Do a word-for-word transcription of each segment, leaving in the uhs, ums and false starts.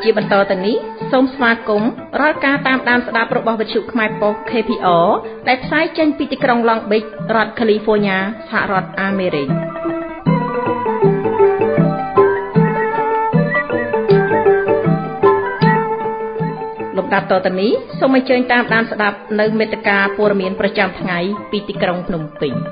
ជាបន្តទៅនេះសូមស្វាគមន៍រាល់ការតាមដានស្ដាប់របស់វិទ្យុខ្មែរប៉ុស្តិ៍ K P R ដែលផ្សាយចេញពីទីក្រុង Long Beach រដ្ឋ California សហរដ្ឋអាមេរិកលំដាប់តទៅនេះសូមអញ្ជើញតាមដានស្ដាប់នៅមេត្តាព័ត៌មានប្រចាំថ្ងៃពីទីក្រុងភ្នំពេញ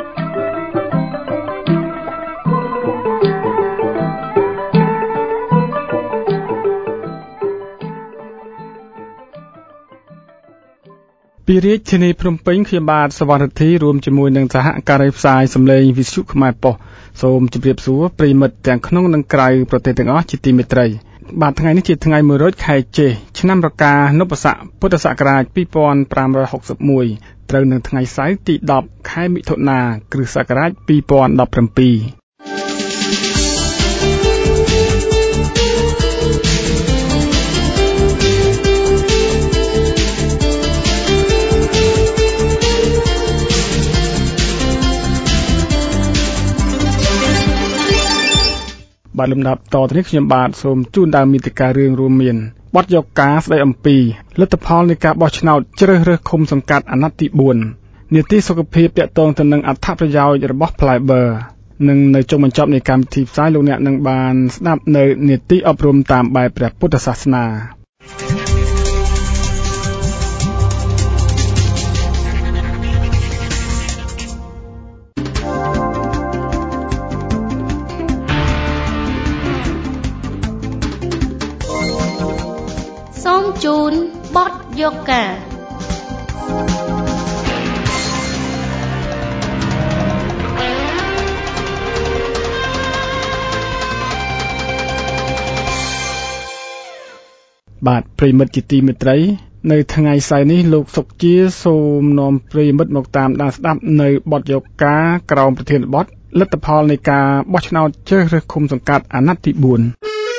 ពីរាជធានីភ្នំពេញខ្ញុំបាទសវណ្ណរិទ្ធីរួមជាមួយនឹងសហការីផ្សាយសម្លេងវិទ្យុខ្មែរប៉ុស្តិ៍សូមជម្រាបសួរប្រិយមិត្តទាំងក្នុងនិងក្រៅប្រទេសទាំងអស់ជាទីមេត្រីបាទថ្ងៃនេះជាថ្ងៃមួយរោចខែចេសឆ្នាំរកានពស័កពុទ្ធសករាជពីរពាន់ប្រាំរយហកសិបមួយត្រូវនឹងថ្ងៃសៅរ៍ទីដប់ខែមិថុនាគ្រិស្តសករាជពីរពាន់ដប់ប្រាំពីរបាទលំដាប់តទៅនេះខ្ញុំបាទសូមជូនដើមមេតិការរឿងរួមមានបទយកការស្ដីអំពីលទ្ធផលនៃការបោះឆ្នោតជ្រើសរើសឃុំសង្កាត់អាណត្តិទីបួននីតិសុខភាពទាក់ទងទៅនឹងអត្ថប្រយោជន៍របស់ Plyber និងនៅចុងបញ្ចប់នៃកម្មវិធីផ្សាយលោកអ្នកនឹងបានស្ដាប់នៅនីតិអប់រំតាមបែបព្រះពុទ្ធសាសនាជូនបទយកការបាទប្រិមិត្តជាទីមេត្រីនៅថ្ងៃសៅរ៍នេះលោកសុកជាសូមនាំប្រិមិត្តមកតាមដានស្ដាប់នៅបទយកការក្រោមប្រធានបទលទ្ធផលនៃការបោះឆ្នោតជ្រើសរើសឃុំសង្កាត់អាណត្តិទីបួន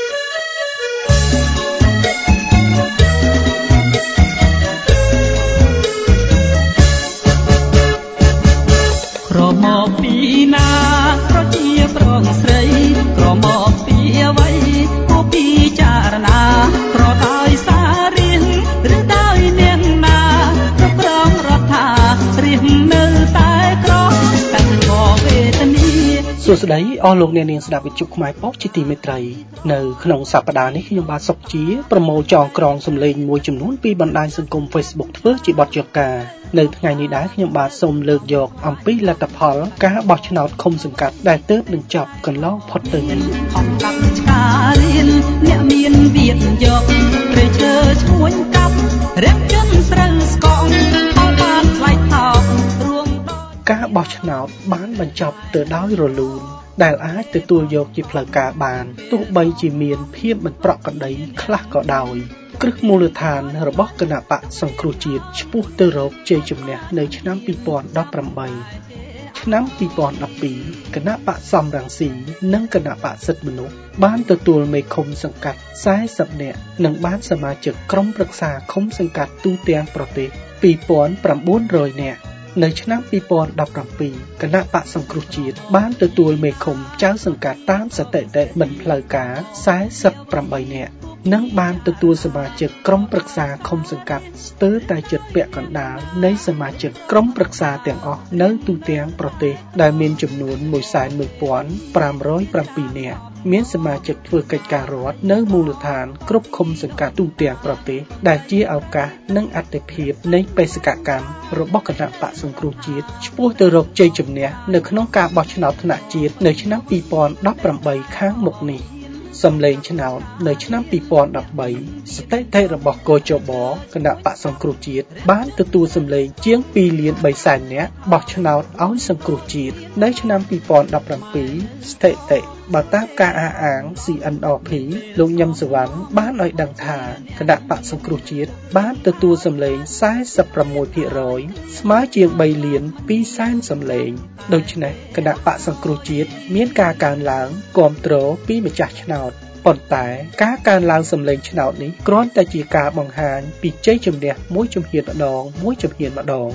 ក្រមកពីណាប្រជាប្រងស្រីក្រមកពីអ្វីគួរពិចារណាប្រដោយសាររៀងឬដោយនាងណាគ្រប់គ្រងរដ្ឋារៀងនៅតែក្រតែងវេទនីសួស្តីអស់លោកអ្នកនាងស្ដាប់វិទ្យុខ្មែរប៉ុស្តិ៍ជាទីមេត្រីនៅក្នុងសប្តាហ៍នេះខ្ញុំបាទសុកជាប្រមូលចងក្រងសម្លេងមួយចំនួនពីបណ្ដាញសង្គម Facebook ធ្វើជាបទយកការនៅថ្ងៃនេះដែរខ្ញុំបាទសូមលើកយកអំពីលទ្ធផលការបោះឆ្នោតឃុំសង្កាត់ដែលទើបនឹងចប់កន្លងផុតទៅនេះអង្គកាប់ឆ្ការៀនអ្នកមានវៀតយកព្រៃឈើឈ្ងួញកាប់រែកចិនស្រូវស្កងអស់បានថ្លៃថោករួមដល់ការបោះឆ្នោតបានបញ្ចប់ទៅដោយរលូនដែលអាចទទួលយកជាផ្លូវការបានទោះបីជាមានភាពមិនប្រក្រតីខ្លះក៏ដោយគ្រឹះមូលដ្ឋានរបស់គណៈបកសង្គ្រោះជាតិឆ្ពោះទៅរកជ័យជំនះនៅឆ្នាំពីរពាន់ដប់ប្រាំបីឆ្នាំពីរពាន់ដប់ពីរគណៈបកសំរងស៊ីនិងគណៈបកសិទ្ធិមនុស្សបានទទួលមេឃុំសង្កាត់សែសិបនាក់និងបានសមាជិកក្រុមប្រឹក្សាឃុំសង្កាត់ទូទាំងប្រទេសពីរពាន់ប្រាំបួនរយនាក់នៅឆ្នាំពីរពាន់ដប់ប្រាំពីរគណៈបកសង្គ្រោះជាតិបានទទួលមេឃុំចៅសង្កាត់តាមសតិតិមិនផ្លូវការសែសិបប្រាំបីនាក់និងបានទទួលសមាជិកក្រុមប្រឹក្សាឃុំសង្កាត់ស្ទើរតែជិតពាក់កណ្ដាលនៃសមាជិកក្រុមប្រឹក្សាទាំងអស់នៅទូទាំងប្រទេសដែលមានចំនួនមួយសែនមួយពាន់ប្រាំរយប្រាំពីរនាក់មានសមាជិកធ្វើកិច្ចការរដ្ឋនៅមូលដ្ឋានគ្រប់ឃុំសង្កាត់ទូទាំងប្រទេសដែលជាឱកាសនិងអត្ថិភាពនៃបេសកកម្មរបស់គណៈបកសង្គ្រោះជាតិឆ្ពោះទៅរកជ័យជំនះនៅក្នុងការបោះឆ្នោតថ្នាក់ជាតិនៅឆ្នាំពីរពាន់ដប់ប្រាំបីខាងមុខនេះសម្លេងឆ្នោតនៅឆ្នាំពីរពាន់ដប់បី ស្ថិតិរបស់កោជបគណៈបកសង្គ្រោះជាតិបានទទួលសម្លេងជាងពីរលានបីសែននាក់បោះឆ្នោតឲ្យសង្គ្រោះជាតិនៅឆ្នាំពីរពាន់ដប់ប្រាំពីរស្ថិតិបើតាមការអះអាង C N R P លោកញឹមសវណ្ណបានឲ្យដឹងថាគណៈបកសង្គ្រោះជាតិបានទទួលសម្លេងសែសិបប្រាំមួយភាគរយស្មើជាងបីលានពីរសែនសម្លេងដូច្នេះគណៈបកសង្គ្រោះជាតិមានការកើនឡើងគាំទ្រពីម្ចាស់ឆ្នោតប៉ុន្តែការកើនឡើងសម្លេងឆ្នោតនេះគ្រាន់តែជាការបង្ហាញពីជ័យជំនះមួយជំហានម្ដងមួយជំហានម្ដង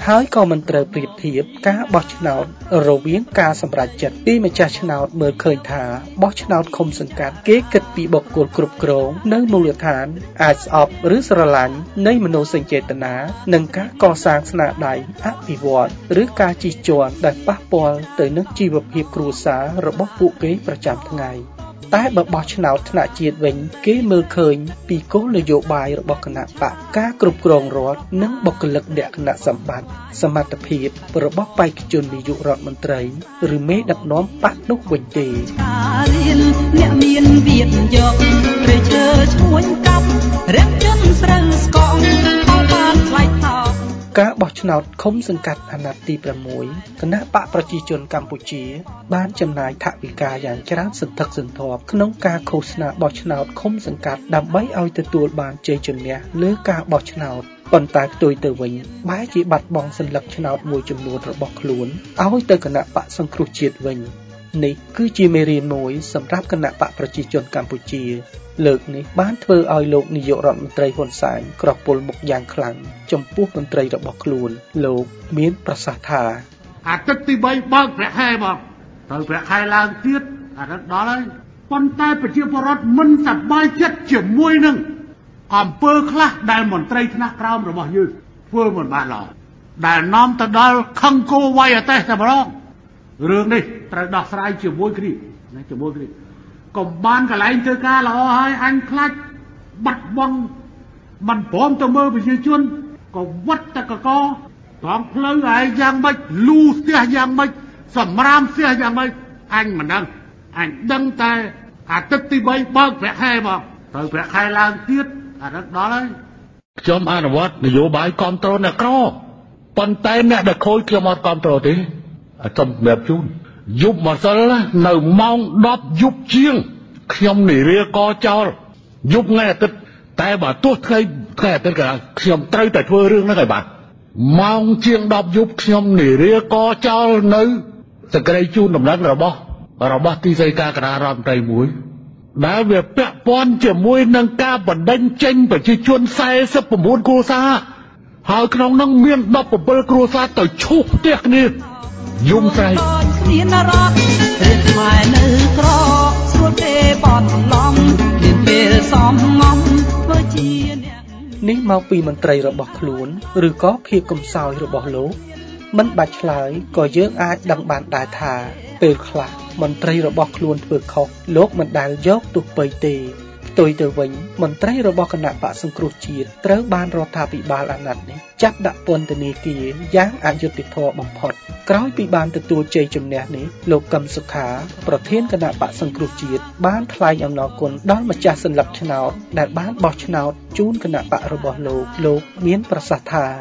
ហើយក៏មិនត្រូវប្រៀបធៀបការបោះឆ្នោតរវាងការសម្រេចចិត្តពីម្ចាស់ឆ្នោតមើលឃើញថាបោះឆ្នោតឃុំសង្កាត់គេគិតពីបុគ្គលគ្រប់គ្រងនៅមូលដ្ឋានអាចស្អប់ឬស្រឡាញ់នៃមនោសញ្ចេតនានិងការកសាងស្នាដៃអភិវឌ្ឍឬការជិះជាន់ដែលប៉ះពាល់ទៅនឹងជីវភាពគ្រួសាររបស់ពួកគេប្រចាំថ្ងៃតែបើបោះឆ្នោតថ្នាក់ជាតិវិញគេមើលឃើញពីគោលនយោបាយរបស់គណៈបកការគ្រប់គ្រងរដ្ឋនិងបុគ្គលិកលក្ខណៈសម្បត្តិសមត្ថភាពរបស់បេក្ខជននាយករដ្ឋមន្ត្រីឬមេដឹកនាំបកនោះវិញទេអ្នកមានវិទ្យាព្រៃឈើឈ្មួញកាប់រះជន់ស្រូវស្កងអោបានថ្លៃថោកការបោះឆ្នោតឃុំសង្កាត់អាណត្តិទីប្រាំមួយគណៈបកប្រជាជនកម្ពុជាបានចំណាយថវិកាយ៉ាងច្រើនសន្ធឹកសន្ធាប់ក្នុងការឃោសនាបោះឆ្នោតឃុំសង្កាត់ដើម្បីឲ្យទទួលបានជ័យជំនះលើការបោះឆ្នោតប៉ុន្តែផ្ទុយទៅវិញបែរជាបាត់បង់សញ្ញាឆ្នោតមួយចំនួនរបស់ខ្លួនឲ្យទៅគណៈបកសង្គ្រោះជាតិវិញនេះគឺជាមេរៀនមួយសម្រាប់គណៈបកប្រជាជនកម្ពុជាលើកនេះបានធ្វើឲ្យលោកនាយករដ្ឋមន្ត្រីហ៊ុនសែនក្រោះពុលមុខយ៉ាងខ្លាំងចំពោះមន្ត្រីរបស់ខ្លួនលោកមានប្រសាសន៍ថាអាទិត្យទីបីបើកប្រាក់ខែមកត្រូវប្រាក់ខែឡើងទៀតអារឹកដល់ហើយប៉ុន្តែប្រជាពលរដ្ឋមិនសប្បាយចិត្តជាមួយនឹងអំពើខ្លះដែលមន្ត្រីថ្នាក់ក្រោមរបស់យើងធ្វើមិនបានឡើយដែលនាំទៅដល់ខឹងគោវាយអតេះតែម្ដងរឿងនេះត្រូវដោះស្រាយជាមួយគ្នាណាជាមួយគ្នាកុំបានកន្លែងធ្វើការល្អហើយអញខ្លាចបាត់បង់មិនព្រមទៅមើលប្រជាជនក៏វត្តតកកត្រង់ផ្លូវឯងយ៉ាងម៉េចលូស្ទះយ៉ាងម៉េចសម្រាមស្ទះយ៉ាងម៉េចអញមិនដឹងអញដឹងតែអាទិត្យទីបីបើកប្រាក់ខែមកត្រូវប្រាក់ខែឡើងទៀតអារឹកដល់ហើយខ្ញុំអនុវត្តនយោបាយគ្រប់គ្រងអ្នកក្រប៉ុន្តែអ្នកដែលខូចខ្ញុំអត់គ្រប់គ្រងទេខ្ញុំប្រាប់ជូនយប់ម្សិលនៅម៉ោងដប់យប់ជាងខ្ញុំនិរាកចោលយប់ថ្ងៃអាទិត្យតែបើទោះថ្ងៃថ្ងៃអាទិត្យក៏ខ្ញុំត្រូវតែធ្វើរឿងហ្នឹងឲ្យបានម៉ោងជាងដប់យប់ខ្ញុំនិរាកចោលនៅសេចក្តីជូនដំណឹងរបស់របស់ទីស្តីការគណៈរដ្ឋមន្ត្រីមួយដែលវាពាក់ព័ន្ធជាមួយនឹងការបណ្ដេញចេញប្រជាជនសែសិបប្រាំបួនគ្រួសារហើយក្នុងនោះមានដប់ប្រាំbảyគ្រួសារទៅឈូសផ្ទះគ្នាយំស្រែកមានរត់ឬថ្មនៅក្រស្រួលទេបត់ឡំមានពេលសំងំធ្វើជាអ្នកនេះមកពីមន្ត្រីរបស់ខ្លួនឬក៏ភាពកំសោយរបស់លោកមិនបាច់ឆ្លើយក៏យើងអាចដឹងបានដែរថាពេលខ្លះមន្ត្រីរបស់ខ្លួនធ្វើខុសលោកមិនដែលយកទោសបីទេផ្ទុយទៅវិញមន្ត្រីរបស់គណៈបកសង្គ្រោះជាតិត្រូវបានរដ្ឋាភិបាលអាណត្តិនេះចាប់ដាក់ពន្ធនាគារយ៉ាងអយុត្តិធម៌បំផុតក្រោយពីបានទទួលជ័យជំនះនេះលោកកឹមសុខាប្រធានគណៈបកសង្គ្រោះជាតិបានថ្លែងអំណរគុណដល់ម្ចាស់សញ្ញាឆ្នោតដែលបានបោះឆ្នោតជូនគណៈបករបស់លោកលោកមានប្រសាសន៍ថា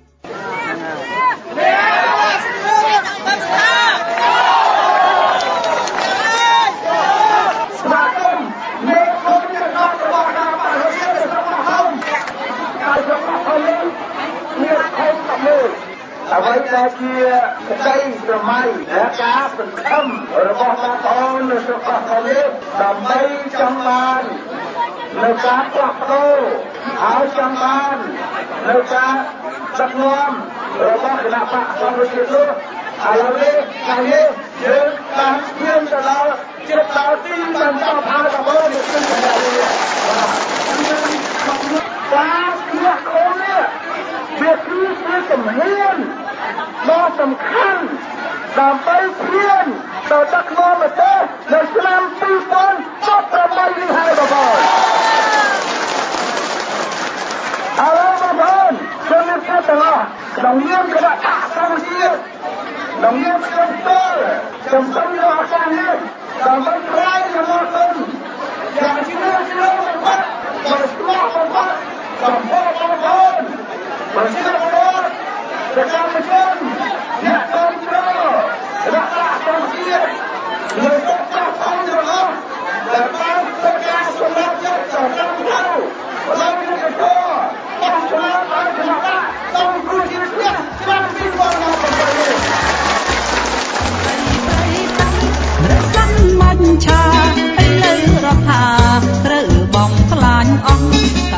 អ្វីដែលជាក្តីស្រមៃและការសង្ឃឹមរបស់បងប្អូននៅស្រុកកោះកុងនេះដើម្បីចង់បាននៅការផ្លាស់ប្ដូរហើយចង់បាននៅការដឹកនាំរបស់គណៈបកសង្គ្រោះជាតិនោះឥឡូវនេះថ្ងៃនេះយើងបានឈានទៅដល់ជិតដល់ទីបានចប់ហើយបងប្អូននៅក្នុងកម្ពុជាការផ្លាស់ប្ដូរនេះវាគឺជាជំហានដ៏សំខាន់ដើម្បីឈានទៅដឹកនាំប្រទេសនៅឆ្នាំពីរពាន់ដប់ប្រាំបីនេះហើយបងប្អូនឥឡូវបងប្អូនខ្ញុំមានគិតទាំងអស់ក្នុងនាមគណៈបកសង្គ្រោះជាតិក្នុងនាមខ្ញុំផ្ទាល់ខ្ញុំសូមយកឱកាសនេះដើម្បីថ្លែងអំណរគុណយ៉ាងជ្រាលជ្រៅបំផុតដល់ស្មោះបំផុតចំពោះបងប្អូនប្រជាពលរដ្ឋប្រចាំជនអ្នកគ្រប់គ្រងរដ្ឋបတ်ជាតិលើកទឹកអង្គរបស់ដែលបានធ្វើការសម្រាប់ចិត្តដល់តាមទៅដល់យុទ្ធធម៌អស់ឆ្នោតឲ្យគណៈបកសង្គ្រោះជាតិឆ្នាំពីរពាន់ប្រាំបីនេះរសាន់មាញ់ឆាឥឡូវរដ្ឋាត្រូវបងខ្លាញ់អស់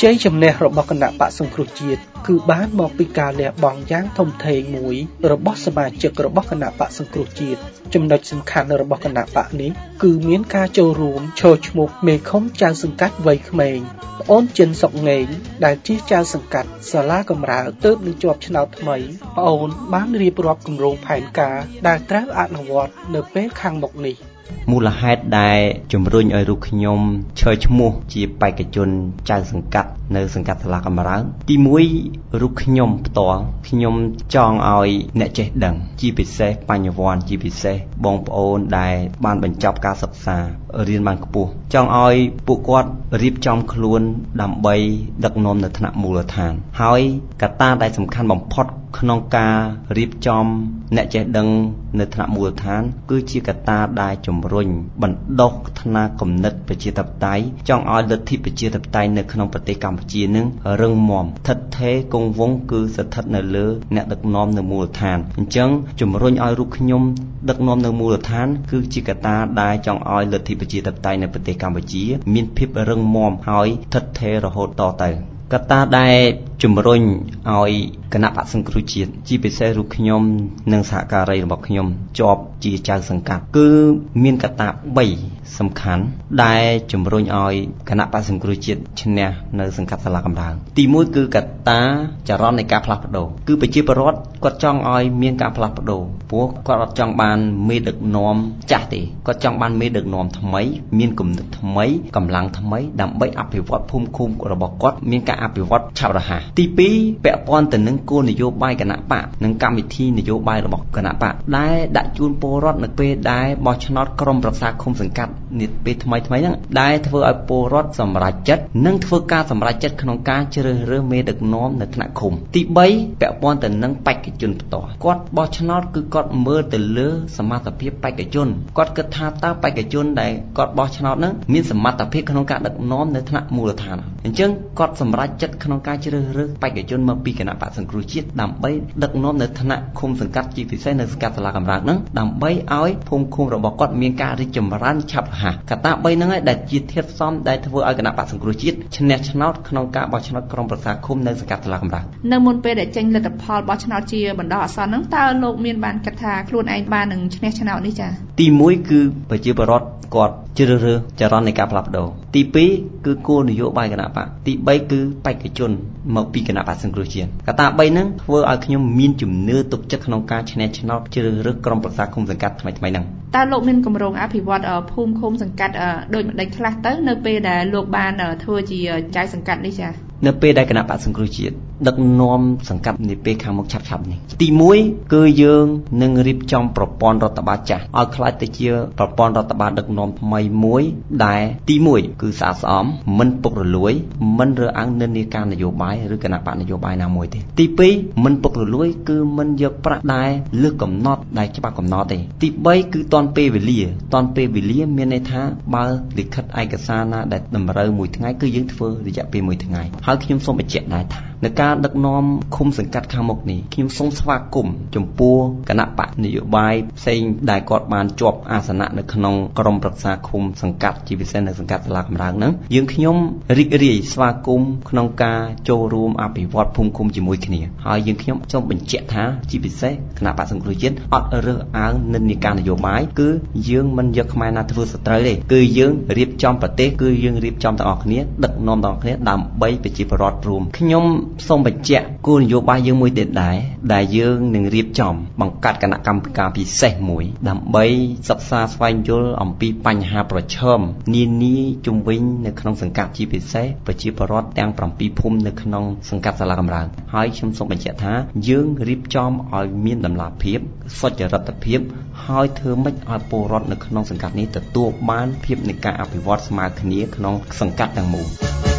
ជ័យជំនះរបស់គណៈបក្សសង្គ្រោះជាតិគឺបានមកពីការលះបង់យ៉ាងធំធេងមួយរបស់សមាជិករបស់គណៈបក្សសង្គ្រោះជាតិចំណុចសំខាន់របស់គណៈបក្សនេះគឺមានការចូលរួមឈរឈ្មោះមេឃុំចៅសង្កាត់វ័យក្មេងប្អូនចិនសុកងេងដែលជាចៅសង្កាត់សាលាកំរើកទើបនឹងជាប់ឆ្នោតថ្មីប្អូនបានរៀបរាប់គម្រោងផែនការដែលត្រូវអនុវត្តនៅពេលខាងមុខនេះមូលហេតុដែលជំរុញឲ្យរូបខ្ញុំឈរឈ្មោះជាបេក្ខជនចៅសង្កាត់នៅសង្កាត់សាលាកំរើកទីមួយរូបខ្ញុំផ្ទាល់ខ្ញុំចង់ឲ្យអ្នកចេះដឹងជាពិសេសបញ្ញវន្តជាពិសេសបងប្អូនដែលបានបញ្ចប់ការសិក្សារៀនបានខ្ពស់ចង់ឲ្យពួកគាត់រៀបចំខ្លួនដើម្បីដឹកនាំនៅថ្នាក់មូលដ្ឋានហើយកត្តាដែលសំខាន់បំផុតក្នុងការរៀបចំអ្នកចេះដឹងនៅថ្នាក់មូលដ្ឋានគឺជាកត្តាដែលជំរុញបណ្ដុះថ្នាលគំនិតប្រជាធិបតេយ្យចង់ឲ្យលទ្ធិប្រជាធិបតេយ្យនៅក្នុងប្រទេសកម្ពុជានឹងរឹងមាំស្ថិតថេរគង់វង្សគឺស្ថិតនៅលើអ្នកដឹកនាំនៅមូលដ្ឋានអញ្ចឹងជំរុញឲ្យរូបខ្ញុំដឹកនាំនៅមូលដ្ឋានគឺជាកត្តាដែលចង់ឲ្យលទ្ធិប្រជាធិបតេយ្យនៅប្រទេសកម្ពុជាមានភាពរឹងមាំហើយស្ថិតថេររហូតតទៅកត្តាដែលជំរុញឲ្យគណៈបក្សសង្គ្រោះជាតិជាពិសេសរូបខ្ញុំនិងសហការីរបស់ខ្ញុំជាប់ជាចៅសង្កាត់គឺមានកត្តាបីសំខាន់ដែលជំរុញឲ្យគណៈបក្សសង្គ្រោះជាតិឈ្នះនៅសង្កាត់សាលាកំរើកទីមួយគឺកត្តាចរន្តនៃការផ្លាស់ប្ដូរគឺប្រជាពលរដ្ឋគាត់ចង់ឲ្យមានការផ្លាស់ប្ដូរព្រោះគាត់អត់ចង់បានមេដឹកនាំចាស់ទេគាត់ចង់បានមេដឹកនាំថ្មីមានគំនិតថ្មីកម្លាំងថ្មីដើម្បីអភិវឌ្ឍភូមិឃុំរបស់គាត់មានការអភិវឌ្ឍឆាប់រហ័សទីពីរពាក់ព័ន្ធទៅនឹងគោលនយោបាយគណៈបកនិងកម្មវិធីនយោបាយរបស់គណៈបកដែលដាក់ជូនពលរដ្ឋនៅពេលដែលបោះឆ្នោតក្រុមប្រឹក្សាឃុំសង្កាត់នេះពេលថ្មីថ្មីហ្នឹងដែលធ្វើឲ្យពលរដ្ឋសម្រេចចិត្តនិងធ្វើការសម្រេចចិត្តក្នុងការជ្រើសរើសមេដឹកនាំនៅថ្នាក់ឃុំទីបីពាក់ព័ន្ធទៅនឹងបេក្ខជនផ្ទាល់គាត់បោះឆ្នោតគឺគាត់មើលទៅលើសមត្ថភាពបេក្ខជនគាត់គិតថាតើបេក្ខជនដែលគាត់បោះឆ្នោតហ្នឹងមានសមត្ថភាពក្នុងការដឹកនាំនៅថ្នាក់មូលដ្ឋានអញ្ចឹងគាត់សម្រេចចិត្តក្នុងការជ្រើសរើសបេក្ខជនមកពីគណៈបក្សសង្គ្រោះជាតិដើម្បីដឹកនាំនៅថ្នាក់ឃុំសង្កាត់ជាពិសេសនៅសង្កាត់សាលាកំរើកហ្នឹងដើម្បីឲ្យភូមិឃុំរបស់គាត់មានការរីកចម្រើនឆាប់រហ័សកត្តាបីហ្នឹងឯងដែលជាធាតុផ្សំដែលធ្វើឲ្យគណៈបក្សសង្គ្រោះជាតិឈ្នះឆ្នោតក្នុងការបោះឆ្នោតក្រុមប្រឹក្សាឃុំនៅសង្កាត់សាលាកំរើកនៅមុនពេលដែលចេញលទ្ធផលបោះឆ្នោតជាបណ្ដោះអាសន្នហ្នឹងតើលោកមានបានគិតថាខ្លួនឯងបាននឹងឈ្នះឆ្នោតនេះចា៎ទីមួយគឺប្រជាពលរដ្ឋគាត់ជ្រើសរើសចរន្តនៃការផ្លាស់ប្ដូរទីពីរគឺគោលនយោបាយគណៈបកទីបីគឺបេក្ខជនមកពីគណៈបក្សសង្គ្រោះជាតិកត្តាបីហ្នឹងធ្វើឲ្យខ្ញុំមានជំនឿទុកចិត្តក្នុងការឈ្នះឆ្នោតជ្រើសរើសក្រុមប្រឹក្សាឃុំសង្កាត់ថ្មីថ្មីហ្នឹងតើលោកមានគម្រោងអភិវឌ្ឍភូមិឃុំសង្កាត់ដូចម្ដេចខ្លះទៅនៅពេលដែលលោកបានធ្វើជាចៅសង្កាត់នេះចា៎នៅពេលដែលគណៈបក្សសង្គ្រោះជាតិដឹកនាំសង្កាត់នាពេលខាងមុខឆាប់ឆាប់នេះទីមួយគឺយើងនឹងរៀបចំប្រព័ន្ធរដ្ឋបាលចាស់ឲ្យក្លាយទៅជាប្រព័ន្ធរដ្ឋបាលដឹកនាំថ្មីមួយដែលទីមួយគឺស្អាតស្អំមិនពុករលួយមិនរើសអើងនិន្នាការនយោបាយឬគណៈបកនយោបាយណាមួយទេទីពីរមិនពុករលួយគឺមិនយកប្រាក់ដែលលើសកំណត់ដែលច្បាប់កំណត់ទេទីបីគឺតាន់ពេលវេលាតាន់ពេលវេលាមានន័យថាបើលិខិតឯកសារណាដែលតម្រូវមួយថ្ងៃគឺយើងធ្វើរយៈពេលមួយថ្ងៃហើយខ្ញុំសូមបញ្ជាក់ដែរថានៅការដឹកនាំឃុំសង្កាត់ខាងមុខនេះខ្ញុំសូមស្វាគមន៍ចំពោះគណៈបកនយោបាយផ្សេងដែលគាត់បានជាប់អាសនៈនៅក្នុងក្រុមប្រឹក្សាឃុំសង្កាត់ជាពិសេសនៅសង្កាត់សាលាកំរើកហ្នឹងយើងខ្ញុំរីករាយស្វាគមន៍ក្នុងការចូលរួមអភិវឌ្ឍភូមិឃុំជាមួយគ្នាហើយយើងខ្ញុំសូមបញ្ជាក់ថាជាពិសេសគណៈបកសង្គ្រោះជាតិអត់រើសអើងនិន្នាការនយោបាយគឺយើងមិនយកខ្មែរណាធ្វើសត្រូវទេគឺយើងរៀបចំប្រទេសគឺយើងរៀបចំទាំងអស់គ្នាដឹកនាំទាំងអស់គ្នាដើម្បីប្រជាពលរដ្ឋរួមខ្ញុំសូមបញ្ជាក់គោលនយោបាយយើងមួយទៀតដែរដែលយើងនឹងរៀបចំបង្កើតគណៈកម្មការពិសេសមួយដើម្បីសិក្សាស្វែងយល់អំពីបញ្ហាប្រឈមនានាជុំវិញនៅក្នុងសង្កាត់ជាពិសេសប្រជាពលរដ្ឋទាំងប្រាំពីរភូមិនៅក្នុងសង្កាត់សាលាកំរើកហើយខ្ញុំសូមបញ្ជាក់ថាយើងរៀបចំឲ្យមានតម្លាភាពសុចរិតភាពហើយធ្វើម៉េចឲ្យពលរដ្ឋនៅក្នុងសង្កាត់នេះទទួលបានភាពនៃការអភិវឌ្ឍស្មើគ្នាក្នុងសង្កាត់ទាំងមូល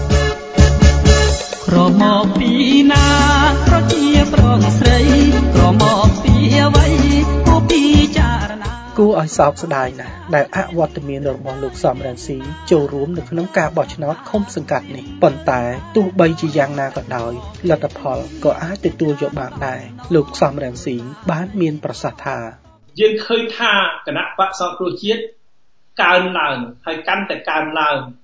ក្រមកពីណាប្រជាប្រុសស្រីក្រមកពីអ្វីគួរពិចារណាគួរឲ្យសោកស្ដាយណាស់ដែលអវត្តមានរបស់លោកសំរងស៊ីចូលរួមនៅក្នុងការបោះឆ្នោតឃុំសង្កាត់នេះប៉ុន្តែទោះបីជាយ៉ាងណាក៏ដោយលទ្ធផលក៏អាចទទួលយកបានដែរលោកសំរងស៊ីបានមានប្រសាសន៍ថាយើងឃើញថាគណៈបក្សសង្គ្រោះជាតិកើនឡើងហើយកាន់តែកើនឡើង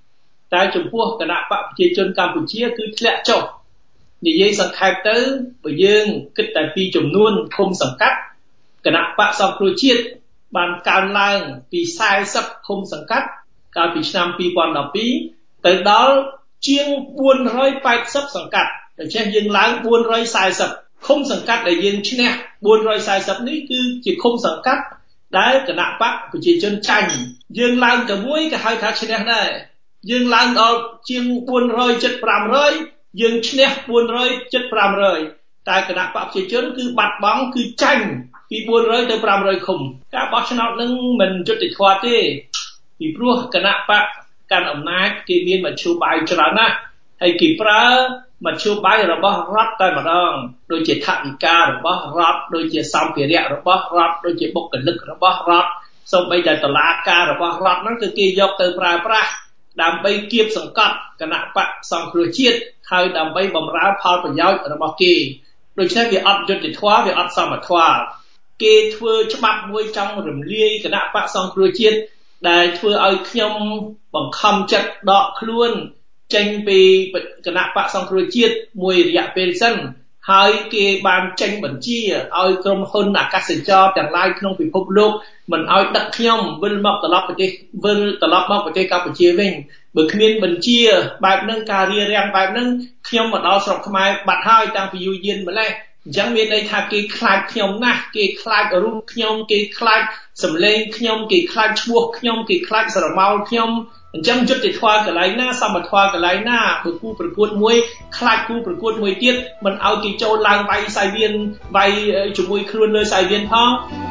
តែចំពោះគណៈបកប្រជាជនកម្ពុជាគឺធ្លាក់ចុះនិយាយសង្ខេបទៅបើយើងគិតតែពីចំនួនឃុំសង្កាត់គណៈបកសង្គ្រោះជាតិបានកើនឡើងពី40ឃុំសង្កាត់កាលពីឆ្នាំពីរពាន់ដប់ពីរទៅដល់ជាងបួនរយប៉ែតសិបសង្កាត់ដូច្នេះយើងឡើងបួនរយសាសិបឃុំសង្កាត់ដែលយើងឈ្នះបួនរយសាសិបនេះគឺជាឃុំសង្កាត់ដែលគណៈបកប្រជាជនចាញ់យើងឡើងទៅមួយក៏ហៅថាឈ្នះដែរយើងឡើងដល់ជាងបួនរយជិតប្រាំរយយើងឈ្នះបួនរយជិតប្រាំរយតែគណៈបកប្រជាជនគឺបាត់បង់គឺចាញ់ពីបួនរយទៅប្រាំរយឃុំការបោះឆ្នោតនឹងមិនយុត្តិធម៌ទេពីព្រោះគណៈបកកាន់អំណាចគេមានមធ្យោបាយច្រើនណាស់ហើយគេប្រើមធ្យោបាយរបស់រដ្ឋតែម្ដងដូចជាថវិការបស់រដ្ឋដូចជាសម្ភារៈរបស់រដ្ឋដូចជាបុគ្គលិករបស់រដ្ឋសូម្បីតែតុលាការរបស់រដ្ឋហ្នឹងគឺគេយកទៅប្រើប្រាស់ដើម្បីគៀបសង្កត់គណៈបកសង្គ្រោះជាតិហើយដើម្បីបម្រើផលប្រយោជន៍របស់គេដូច្នេះវាអត់យុត្តិធម៌វាអត់សមធម៌គេធ្វើច្បាប់មួយចង់រំលាយគណៈបកសង្គ្រោះជាតិដែលធ្វើឲ្យខ្ញុំបង្ខំចិត្តដកខ្លួនចេញពីគណៈបកសង្គ្រោះជាតិមួយរយៈពេលសិនហើយគេបានចេញបញ្ជាឲ្យក្រុមហ៊ុនអាកាសចរទាំងឡាយក្នុងពិភពលោកមិនឲ្យដឹកខ្ញុំវិលមកត្រឡប់ប្រទេសវិលត្រឡប់មកប្រទេសកម្ពុជាវិញបើគ្មានបញ្ជាបែបហ្នឹងការរារាំងបែបហ្នឹងខ្ញុំមកដល់ស្រុកខ្មែរបាត់ហើយតាំងពីយូរយារម្លេះអញ្ចឹងមានន័យថាគេខ្លាចខ្ញុំណាស់គេខ្លាចរូបខ្ញុំគេខ្លាចសម្លេងខ្ញុំគេខ្លាចឈ្មោះខ្ញុំគេខ្លាចស្រមោលខ្ញុំអញ្ចឹងយុត្តិធម៌កន្លែងណាសមធម៌កន្លែងណាបើគូប្រកួតមួយខ្លាចគូប្រកួតមួយទៀតមិនឲ្យគេចូលឡើងវាយសាយវៀនវាយជាមួយខ្លួនលើសាយវៀនផង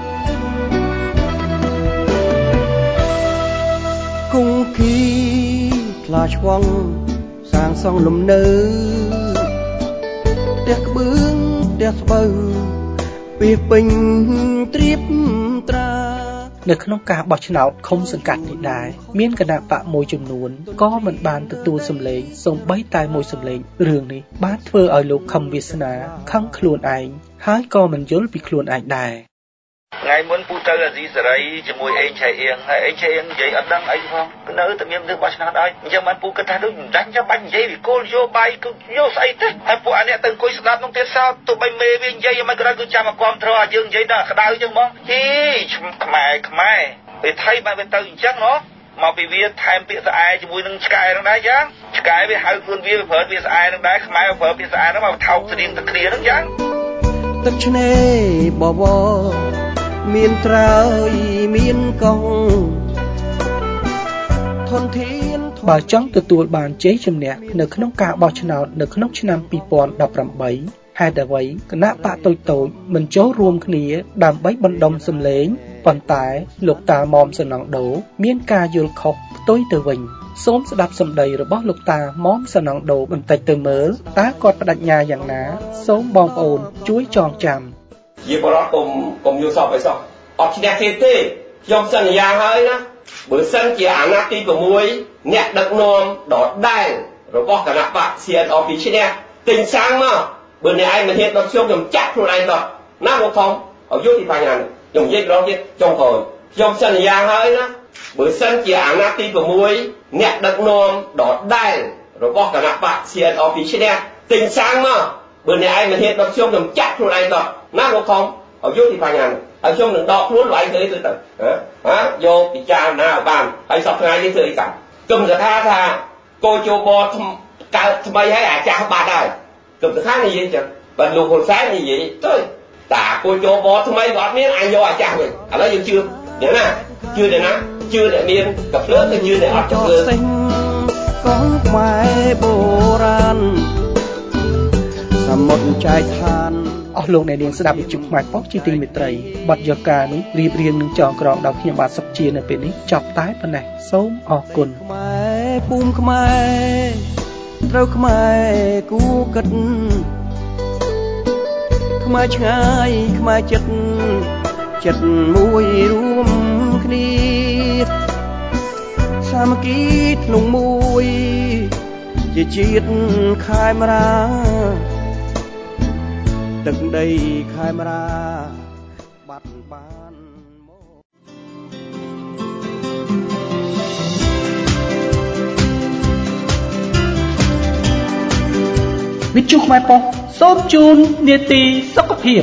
គង់គីខ្លាឆ្វងសាងសង់លំនៅផ្ទះក្បឿងផ្ទះស្បូវពីពេញត្រៀបត្រានៅក្នុងការបោះឆ្នោតឃុំសង្កាត់នេះដែរមានគណៈបកមួយចំនួនក៏មិនបានទទួលសម្លេងសូម្បីតែមួយសម្លេងរឿងនេះបានធ្វើឲ្យលោកខឹមវាសនាខឹងខ្លួនឯងហើយក៏មិនយល់ពីខ្លួនឯងដែរថ្ងៃមុនពូទៅអាស៊ីសេរីជាមួយអេងឆៃអៀងហើយអេងឆៃអៀងនិយាយអត់ដឹងអីផងនៅតែមានទៅបោះឆ្នោតឲ្យអញ្ចឹងបានពូគិតថាដូចមិនដាច់ចាំបាច់និយាយពីគោលនយោបាយគឺយកស្អីទេហើយពួកអានេះទៅអង្គុយស្ដាប់នោះទៀតសោតទោះបីមេវានិយាយមិនក៏ដោយគឺចាំមកគ្រប់គ្រងឲ្យយើងនិយាយដល់ក្តៅអញ្ចឹងហ្មងជីខ្មែរខ្មែរពេលថៃបានវាទៅអញ្ចឹងហ៎មកពីវាថែមពាក្យស្អែជាមួយនឹងឆ្កែហ្នឹងដែរយ៉ាងឆ្កែវាហៅខ្លួនវាប្រើពាក្យស្អែហ្នឹងដែរខ្មែរប្រើពាក្យស្អែហ្នឹងមកថោកស្រៀងទៅគ្នាហ្នឹងយ៉ាងទឹកឆ្នេរបវរមានត្រើយមានកងធនធានបើចង់ទទួលបានជ័យជំនះនៅក្នុងការបោះឆ្នោតនៅក្នុងឆ្នាំពីរពាន់ដប់ប្រាំបីហេតុអ្វីគណៈបកតូចតូចមិនចូលរួមគ្នាដើម្បីបណ្ដុំសម្លេងប៉ុន្តែលោកតាមុំសណងដូមានការយល់ខុសផ្ទុយទៅវិញសូមស្ដាប់សម្ដីរបស់លោកតាមុំសណងដូបន្តិចទៅមើលតើគាត់បដិញ្ញាយ៉ាងណាសូមបងប្អូនជួយចងចាំជាបរិបទគុំគុំយល់សពឲ្យសោះអត់ឈ្នះទេទេខ្ញុំសន្យាហើយណាបើសិនជាអាណត្តិទី6អ្នកដឹកនាំដដែលរបស់គណៈបក ซี เอ็น អ ពីឈ្នះទិញសាំងមកបើអ្នកឯងមិនហ៊ានដុតខ្ញុំខ្ញុំចាក់ខ្លួនឯងដុតណាលោកធំឲ្យយុទ្ធទីបញ្ហាខ្ញុំនិយាយម្ដងទៀតចុងក្រោយខ្ញុំសន្យាហើយណាបើសិនជាអាណត្តិទី6អ្នកដឹកនាំដដែលរបស់គណៈបក ซี เอ็น អ ពីឈ្នះទិញសាំងមកបើអ្នកឯងមិនហ៊ានដុតខ្ញុំខ្ញុំចាក់ខ្លួនឯងដុតណាលោកធំឲ្យយុទ្ធទីបញ្ហាហើយខ្ញុំនឹងដកខ្លួនលោកឯងទៅទៅទៅហ៎យកពិចារណាឲ្យបានហើយសប្តាហ៍នេះធ្វើអីកម្មគឹមថាថាកោជបកើតថ្មីហើយអាចាស់បាត់ហើយគឹមថានិយាយចឹងបើលោកហ៊ុនសែននិយាយទៅតាកោជបថ្មីក៏អត់មានអាចយកអាចាស់វិញឥឡូវយើងជឿអ្នកណាជឿអ្នកណាជឿអ្នកមានកភ្លើទៅជឿអ្នកអត់ជំនឿកងខ្មែរបុរាណសមុទ្រចែកឋានអស់លោកអ្នកនាងស្ដាប់វិទ្យុខ្មែរប៉ុស្តិ៍ជាទីមេត្រីបទយកានេះរៀបរៀងនឹងចងក្រងដោយខ្ញុំបាទសុកជានៅពេលនេះចប់តែប៉ុណ្ណេះសូមអរគុណខ្មែរភូមិខ្មែរត្រូវខ្មែរគូគិតខ្មែរឆ្ងាយខ្មែរចិត្តចិត្តមួយរួមគ្នាសាមគ្គីក្នុងមួយជាជាតិខេមរាទឹកដីខេមរាបាត់បានមកសវិទ្យុខ្មែរប៉ុស្តិ៍សូមជូននាទីសុខភាព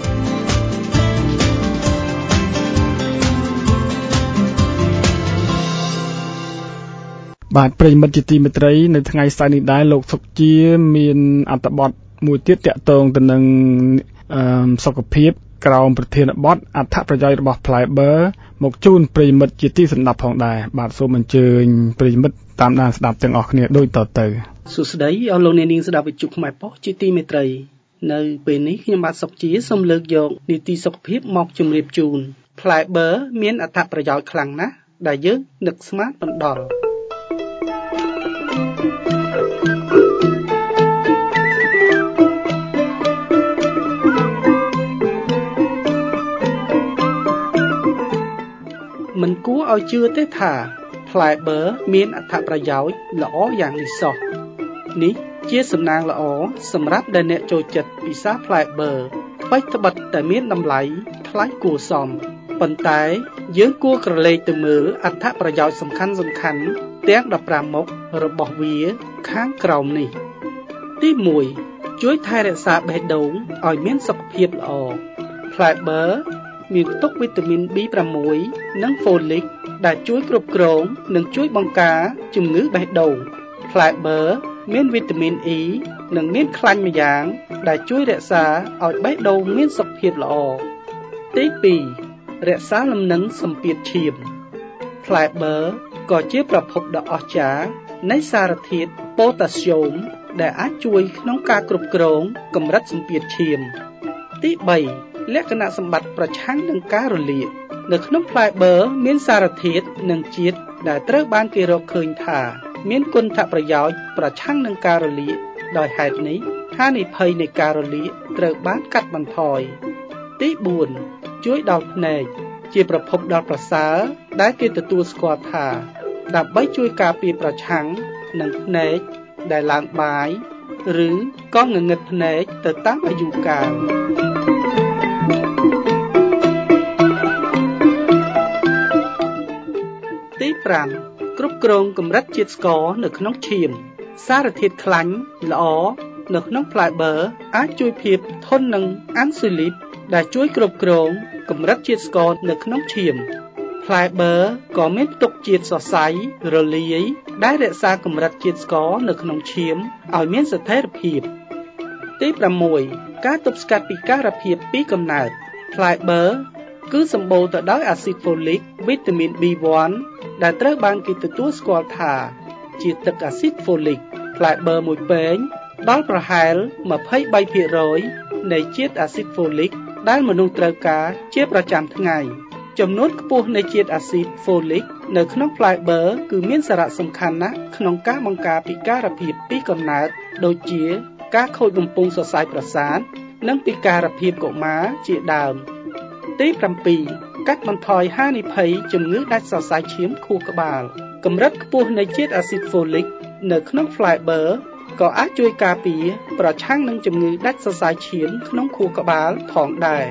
បាទប្រិយមិត្តជាទីមេត្រីនៅថ្ងៃស្អែកនេះដែរលោកសុកជាមានអត្ថបទមួយទៀតតាក់ទងទៅនឹងអឺសុខភាពក្រោមប្រធានបទអត្ថប្រយោជន៍របស់ផ្លែបឺមកជូនប្រិយមិត្តជាទីស្ដាប់ផងដែរបាទសូមអញ្ជើញប្រិយមិត្តតាមដានស្ដាប់ទាំងអស់គ្នាដូចតទៅសួស្តីអស់លោកអ្នកនាងស្ដាប់វិទ្យុខ្មែរប៉ុស្តិ៍ជាទីមេត្រីនៅពេលនេះខ្ញុំបាទសុកជាសូមលើកយកនីតិសុខភាពមកជម្រាបជូនផ្លែបឺមានអត្ថប្រយោជន៍ខ្លាំងណាស់ដែលយើងនឹកស្មានមិនដល់មិនគួរឲ្យជឿទេថាផ្លែបឺមានអត្ថប្រយោជន៍ល្អយ៉ាងនេះសោះនេះជាសំណាងល្អសម្រាប់ដែលអ្នកចូលចិត្តពិសាផ្លែបឺថ្មីត្បិតតែមានតម្លៃថ្លៃគួរសមប៉ុន្តែយើងគួរក្រឡេកទៅមើលអត្ថប្រយោជន៍សំខាន់សំខាន់ទាំងដប់ប្រាំមុខរបស់វាខាងក្រោមនេះទីមួយជួយថែរក្សាបេះដូងឲ្យមានសុខភាពល្អផ្លែបឺមានផ្ទុកវីតាមីន ប៊ី ប្រាំមួយ និង Folic ដែលជួយគ្រប់គ្រងនិងជួយបង្ការជំងឺបេះដូងផ្លែបឺមានវីតាមីន E និងមានខ្លាញ់ម្យ៉ាងដែលជួយរក្សាឲ្យបេះដូងមានសុខភាពល្អទីពីររក្សាលំនឹងសម្ពាធឈាមផ្លែបឺក៏ជាប្រភពដ៏អស្ចារ្យនៃសារធាតុប៉ូតាស្យូមដែលអាចជួយក្នុងការគ្រប់គ្រងកម្រិតសម្ពាធឈាមទីបីលក្ខណៈសម្បត្តិប្រឆាំងនឹងការរលាកនៅក្នុងផ្លែបឺមានសារធាតុនិងជាតិដែលត្រូវបានគេរកឃើញថាមានគុណប្រយោជន៍ប្រឆាំងនឹងការរលាកដោយហេតុនេះហានិភ័យនៃការរលាកត្រូវបានកាត់បន្ថយទីបួនជួយដល់ភ្នែកជាប្រភពដ៏ប្រសើរដែលគេទទួលស្គាល់ថាដើម្បីជួយការពារប្រឆាំងនឹងភ្នែកដែលឡើងបាយឬក៏ងងឹតភ្នែកទៅតាមអាយុកាលទីប្រាំគ្រប់គ្រងកម្រិតជាតិស្ករនៅក្នុងឈាមសារធាតុខ្លាញ់ល្អនៅក្នុងផ្លែបឺអាចជួយភាពធន់នឹងអាំងស៊ូលីនដែលជួយគ្រប់គ្រងកម្រិតជាតិស្ករនៅក្នុងឈាមផ្លែបឺក៏មានផ្ទុកជាតិសរសៃរលាយដែលរក្សាកម្រិតជាតិស្ករនៅក្នុងឈាមឲ្យមានស្ថិរភាពទីប្រាំមួយការទប់ស្កាត់ពិការភាពពីកំណើតផ្លែបឺគឺសម្បូរទៅដោយអាស៊ីតហ្វូលិកវីតាមីន ប៊ី one ដែលត្រូវបានគេទទួលស្គាល់ថាជាទឹកអាស៊ីតហ្វូលិកផ្លែបឺមួយពែងដល់ប្រហែល ម្ភៃបីភាគរយ នៃជាតិអាស៊ីតហ្វូលិកដែលមនុស្សត្រូវការជាប្រចាំថ្ងៃចំនួនខ្ពស់នៃជាតិអាស៊ីតហ្វូលិកនៅក្នុងផ្លែបឺគឺមានសារៈសំខាន់ណាស់ក្នុងការបង្ការពិការភាពពីកំណើតដូចជាការខូចបំពង់សរសៃប្រសាទនិងពិការភាពកុមារជាដើមទីប្រាំពីរកាត់បន្ថយហានិភ័យជំងឺដាច់សរសៃឈាមខួរក្បាលកម្រិតខ្ពស់នៃជាតិអាស៊ីតហ្វូលិកនៅក្នុងផ្លែបឺក៏អាចជួយការពារប្រឆាំងនឹងជំងឺដាច់សរសៃឈាមក្នុងខួរក្បាលផងដែរ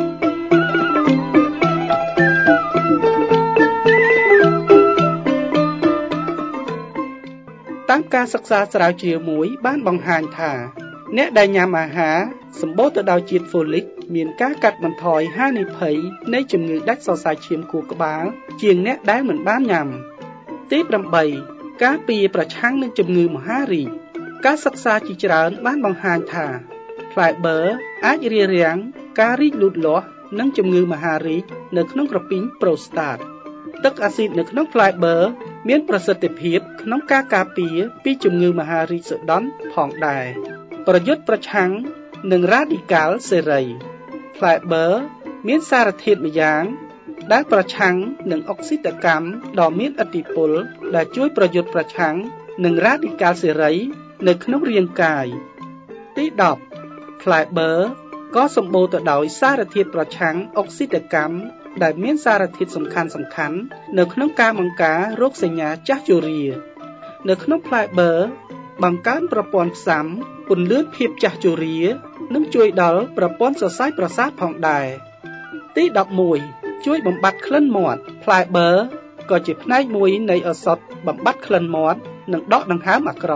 តាមការសិក្សាស្រាវជ្រាវមួយបានបង្ហាញថាអ្នកដែលញ៉ាំអាហារសម្បូរទៅដោយជាតិហ្វូលិកមានការកាត់បន្ថយហានិភ័យនៃជំងឺដាច់សរសៃឈាមខួរក្បាលជាងអ្នកដែលមិនបានញ៉ាំទីប្រាំបីការពារប្រឆាំងនឹងជំងឺមហារីកការសិក្សាជាច្រើនបានបង្ហាញថាផ្លែបឺអាចរារាំងការរីកលូតលាស់និងជំងឺមហារីកនៅក្នុងក្រពីងប្រូស្តាតទឹកអាស៊ីតនៅក្នុងផ្លែបឺមានប្រសិទ្ធភាពក្នុងការការពារពីជំងឺមហារីកសូដន់ផងដែរប្រយុទ្ធប្រឆាំងនឹងរ៉ាឌីកាល់សេរីផ្លែបឺមានសារធាតុម្យ៉ាងដែលប្រឆាំងនឹងអុកស៊ីតកម្មដ៏មានឥទ្ធិពលដែលជួយប្រយុទ្ធប្រឆាំងនឹងរ៉ាឌីកាល់សេរីនៅក្នុងរាងកាយទីដប់ផ្លែបឺក៏សម្បូរទៅដោយសារធាតុប្រឆាំងអុកស៊ីតកម្មដែលមានសារធាតុសំខាន់សំខាន់នៅក្នុងការបង្ការរោគសញ្ញាចាស់ជរានៅក្នុងផ្លែបឺបង្កើនប្រព័ន្ធផ្សំពន្លឿនភាពចាស់ជរានិងជួយដល់ប្រព័ន្ធសរសៃប្រសាទផងដែរទីដប់មួយជួយបំបត្តិក្លិនមាត់ផ្លែបឺក៏ជាផ្នែកមួយនៃឱសថបំបត្តិក្លិនមាត់និងដកដង្ហើមអាក្រក់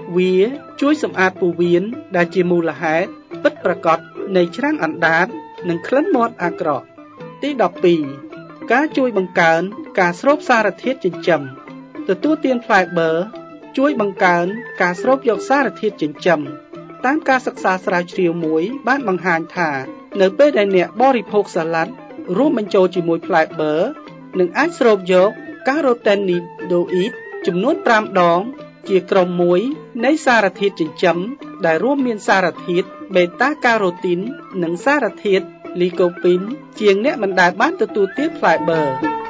វាជួយសម្អាតពោះវៀនដែលជាមូលហេតុពិតប្រាកដនៃច្រាំងអណ្ដាតនិងក្លិនមាត់អាក្រក់ទីដប់ពីរការជួយបង្កើនការស្រូបសារធាតុចិញ្ចឹមទទួលទាន Fiber ជួយបង្កើនការស្រូបយកសារធាតុចិញ្ចឹមតាមការសិក្សាស្រាវជ្រាវមួយបានបង្ហាញថានៅពេលដែលអ្នកបរិភោគសាឡាត់រួមបញ្ចូលជាមួយ Fiber នឹងអាចស្រូបយកការ៉ូតេនីដូអ៊ីតចំនួនប្រាំដងជាក្រុមមួយនៃសារធាតុចិញ្ចឹមដែលរួមមានសារធាតុ Beta Carotene និងសារធាតុ Lycopene ជាងអ្នកមិនដែលបានទទួលទាន Fiber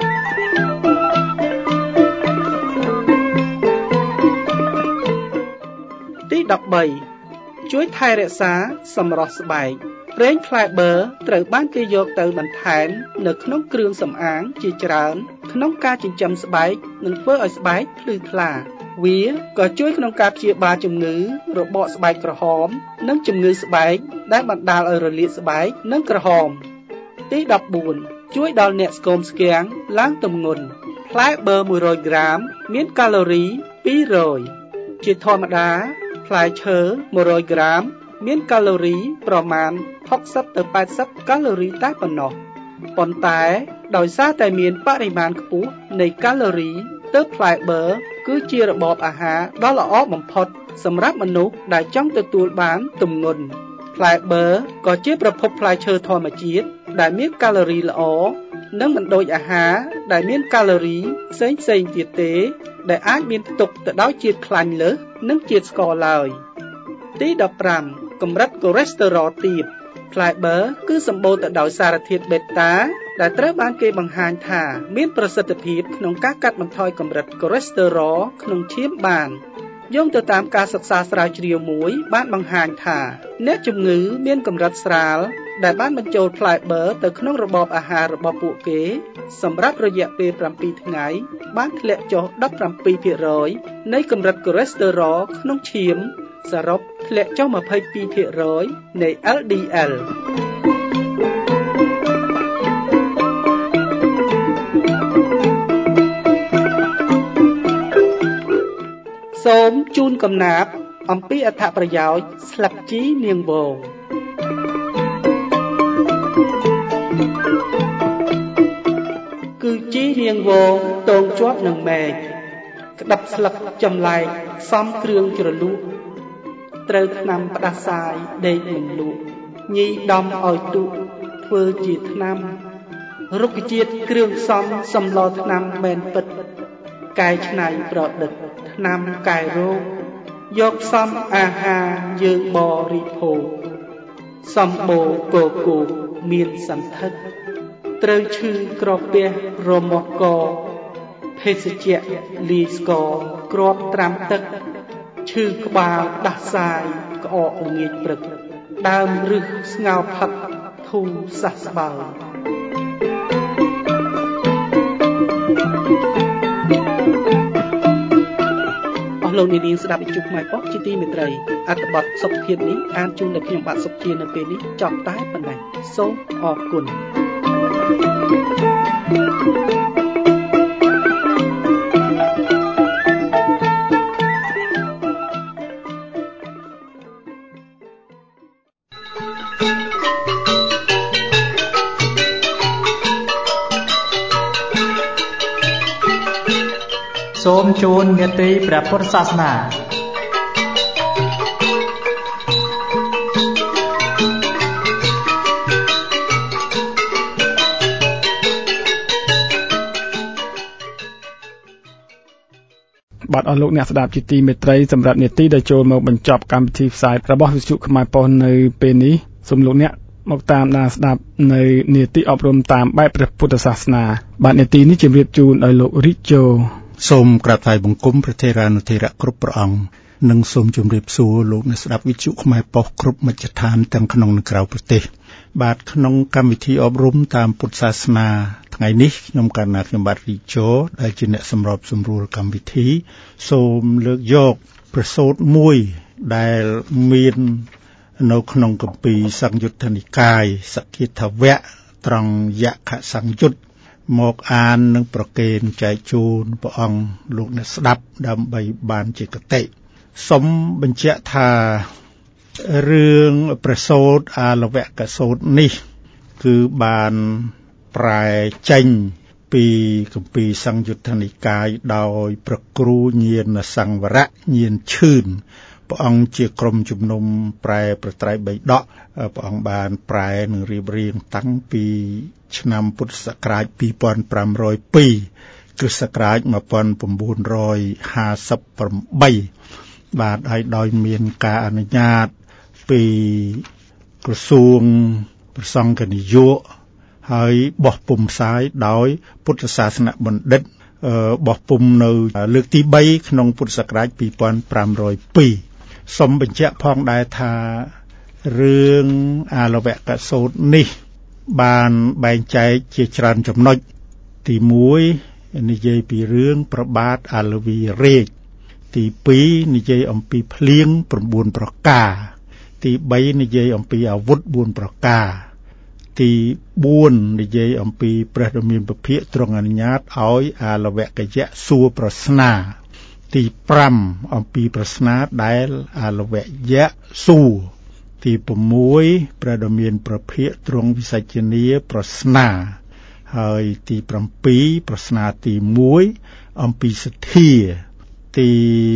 ទីដប់បីជួយថែរក្សាសម្រស់ស្បែកប្រេង Fiber ត្រូវបានគេយកទៅបន្ថែមនៅក្នុងគ្រឿងសម្អាងជាច្រើនក្នុងការចិញ្ចឹមស្បែកនិងធ្វើឲ្យស្បែកភ្លឺថ្លាវាក៏ជួយក្នុងការព្យាបាលជំងឺរបកស្បែកក្រហមនិងជំងឺស្បែកដែលបណ្ដាលឲ្យរលាកស្បែកនិងក្រហមទីដប់បួនជួយដល់អ្នកស្គមស្គាំងឡើងទម្ងន់ Fiber មួយរយក្រាមមានកាឡូរីពីររយជាធម្មតាផ្លែឈើមួយរយក្រាមមានកាឡូរីប្រមាណហុកសិបទៅប៉ែតសិបកាឡូរីតែប៉ុណ្ណោះប៉ុន្តែដោយសារតែមានបរិមាណខ្ពស់នៃកាឡូរីទើប Fiber គឺជារបបអាហារដ៏ល្អបំផុតសម្រាប់មនុស្សដែលចង់ទទួលបានទម្ងន់ Fiber ក៏ជាប្រភពផ្លែឈើធម្មជាតិដែលមានកាឡូរីល្អនិងមិនដូចអាហារដែលមានកាឡូរីផ្សេងៗទៀតទេដែលអាចមានផ្ទុកទៅដោយជាតិខ្លាញ់លើសនិងជាតិស្ករឡើយទីដប់ប្រាំកម្រិតកូលេស្តេរ៉ុលទាប Fiber គឺសម្បូរទៅដោយសារធាតុ Beta ដែលត្រូវបានគេបង្ហាញថាមានប្រសិទ្ធភាពក្នុងការកាត់បន្ថយកម្រិតកូលេស្តេរ៉ុលក្នុងឈាមបានយោងទៅតាមការសិក្សាស្រាវជ្រាវមួយបានបង្ហាញថាអ្នកជំងឺមានកម្រិតស្រាលដែលបានបញ្ចូល Fiber ទៅក្នុងរបបអាហាររបស់ពួកគេសម្រាប់រយៈពេលប្រាំពីរថ្ងៃបានធ្លាក់ចុះដប់ប្រាំពីរភាគរយនៃកម្រិតកូលេស្តេរ៉ុលក្នុងឈាមសរុបធ្លាក់ចុះម្ភៃពីរភាគរយនៃ แอล ดี แอล សូមជូនកំណាព្យអំពីអត្ថប្រយោជន៍ស្លឹកជីនាងវងគឺជីនាងវងតងជាប់នឹងមែកក្តាប់ស្លឹកចម្លែកសំគ្រឿងជ្រលក់ត្រូវថ្នាំផ្ដាសាយដេកមិនលក់ញីដំឲ្យទុកធ្វើជាថ្នាំរុក្ខជាតិគ្រឿងផ្សំសម្លថ្នាំមែនពិតកែច្នៃប្រឌិតថ្នាំកែរោគយកផ្សំអាហារយើងបរិភោគសម្បូរកកូមានសន្ធឹកត្រូវឈឺក្រពះរមាស់កភេសជ្ជៈលីស្ករគ្រាប់ត្រាំទឹកឈឺក្បាលដាស់សាយក្អកល្ងាចព្រឹកដើមរឹសស្ងោផឹកធូរសះស្បើយអស់លោកអ្នកនាងស្ដាប់វិទ្យុខ្មែរប៉ុស្តិ៍ជាទីមេត្រីអត្ថបទសុខភាពនេះអានជូនដល់ខ្ញុំបាទសុខជានៅពេលនេះចប់តែប៉ុណ្ណេះសូមអរគុណសូមជូននេតិព្រះពុទ្ធសាសនាបាទអស់លោកអ្នកស្ដាប់ជាទីមេត្រីសម្រាប់នេតិដែលចូលមកបញ្ចប់កម្មវិធីផ្សាយរបស់វិទ្យុខ្មែរប៉ុស្តិ៍នៅពេលនេះសូមលោកអ្នកមកតាមដានស្ដាប់នៅនេតិអប់រំតាមបែបព្រះពុទ្ធសាសនាបាទនេតិនេះជម្រាបជូនដោយលោករីកជូសូមក្រាបថ្វាយបង្គំព្រះថេរានុថេរៈគ្រប់ព្រះអង្គនិងសូមជម្រាបសួរលោកអ្នកស្ដាប់វិទ្យុខ្មែរប៉ុស្តិ៍គ្រប់មជ្ឈដ្ឋានទាំងក្នុងនិងក្រៅប្រទេសបាទក្នុងកម្មវិធីអប់រំតាមពុទ្ធសាសនាថ្ងៃនេះខ្ញុំកណ្ណាខ្ញុំបាទរីកជូដែលជាអ្នកសម្របសម្រួលកម្មវិធីសូមលើកយកប្រសូតមួយដែលមាននៅក្នុងគម្ពីរសង្យុត្តនិកាយសក្កិថវៈត្រង់យក្ខសង្យុត្តមកអាននិងប្រកេនចែកជូនព្រះអង្គលោកអ្នកស្ដាប់ដើម្បីបានជាគតិសូមបញ្ជាក់ថារឿងប្រសូតអាលវកសូតនេះគឺបានប្រែចេញពីគម្ពីរសង្យុត្តនិកាយដោយព្រះគ្រូញាណសង្វរៈញាណឈឿនព្រះអង្គជាក្រុមជំនុំប្រែប្រត្រៃបិដកព្រះអង្គបានប្រែនិងរៀបរៀងតាំងពីឆ្នាំពុទ្ធសករាជពីរពាន់ប្រាំរយពីរគ្រិស្តសករាជmột nghìn chín trămห้าสิบแปดបាទហើយដោយមានការអនុញ្ញាតពីក្រសួងប្រសង្ឃនយោបាយហើយបោះពុម្ពផ្សាយដោយពុទ្ធសាសនបណ្ឌិតបោះពុម្ពនៅលើកទីបីក្នុងពុទ្ធសករាជពីរពាន់ប្រាំរយពីរសូមបញ្ជាក់ផងដែរថារឿងអាលវកសូតនេះបានបែងចែកជាច្រើនចំណុចទីមួយនិយាយពីរឿងប្របាទអាលវីរេជទីពីរនិយាយអំពីភ្លៀង៩ប្រការទីបីនិយាយអំពីអាវុធបួនប្រការទីបួននិយាយអំពីព្រះដ៏មានពភាកទ្រង់អនុញ្ញាតឲ្យអាលវកយៈសួរប្រស្នាទីប្រាំអំពីប្រស្នាដែលអាលវយៈសួរទី៦ព្រះដ៏មានពភាកទ្រង់វិសាចនាប្រស្នាហើយទី៧ប្រស្នាទីមួយអំពីសទ្ធាទី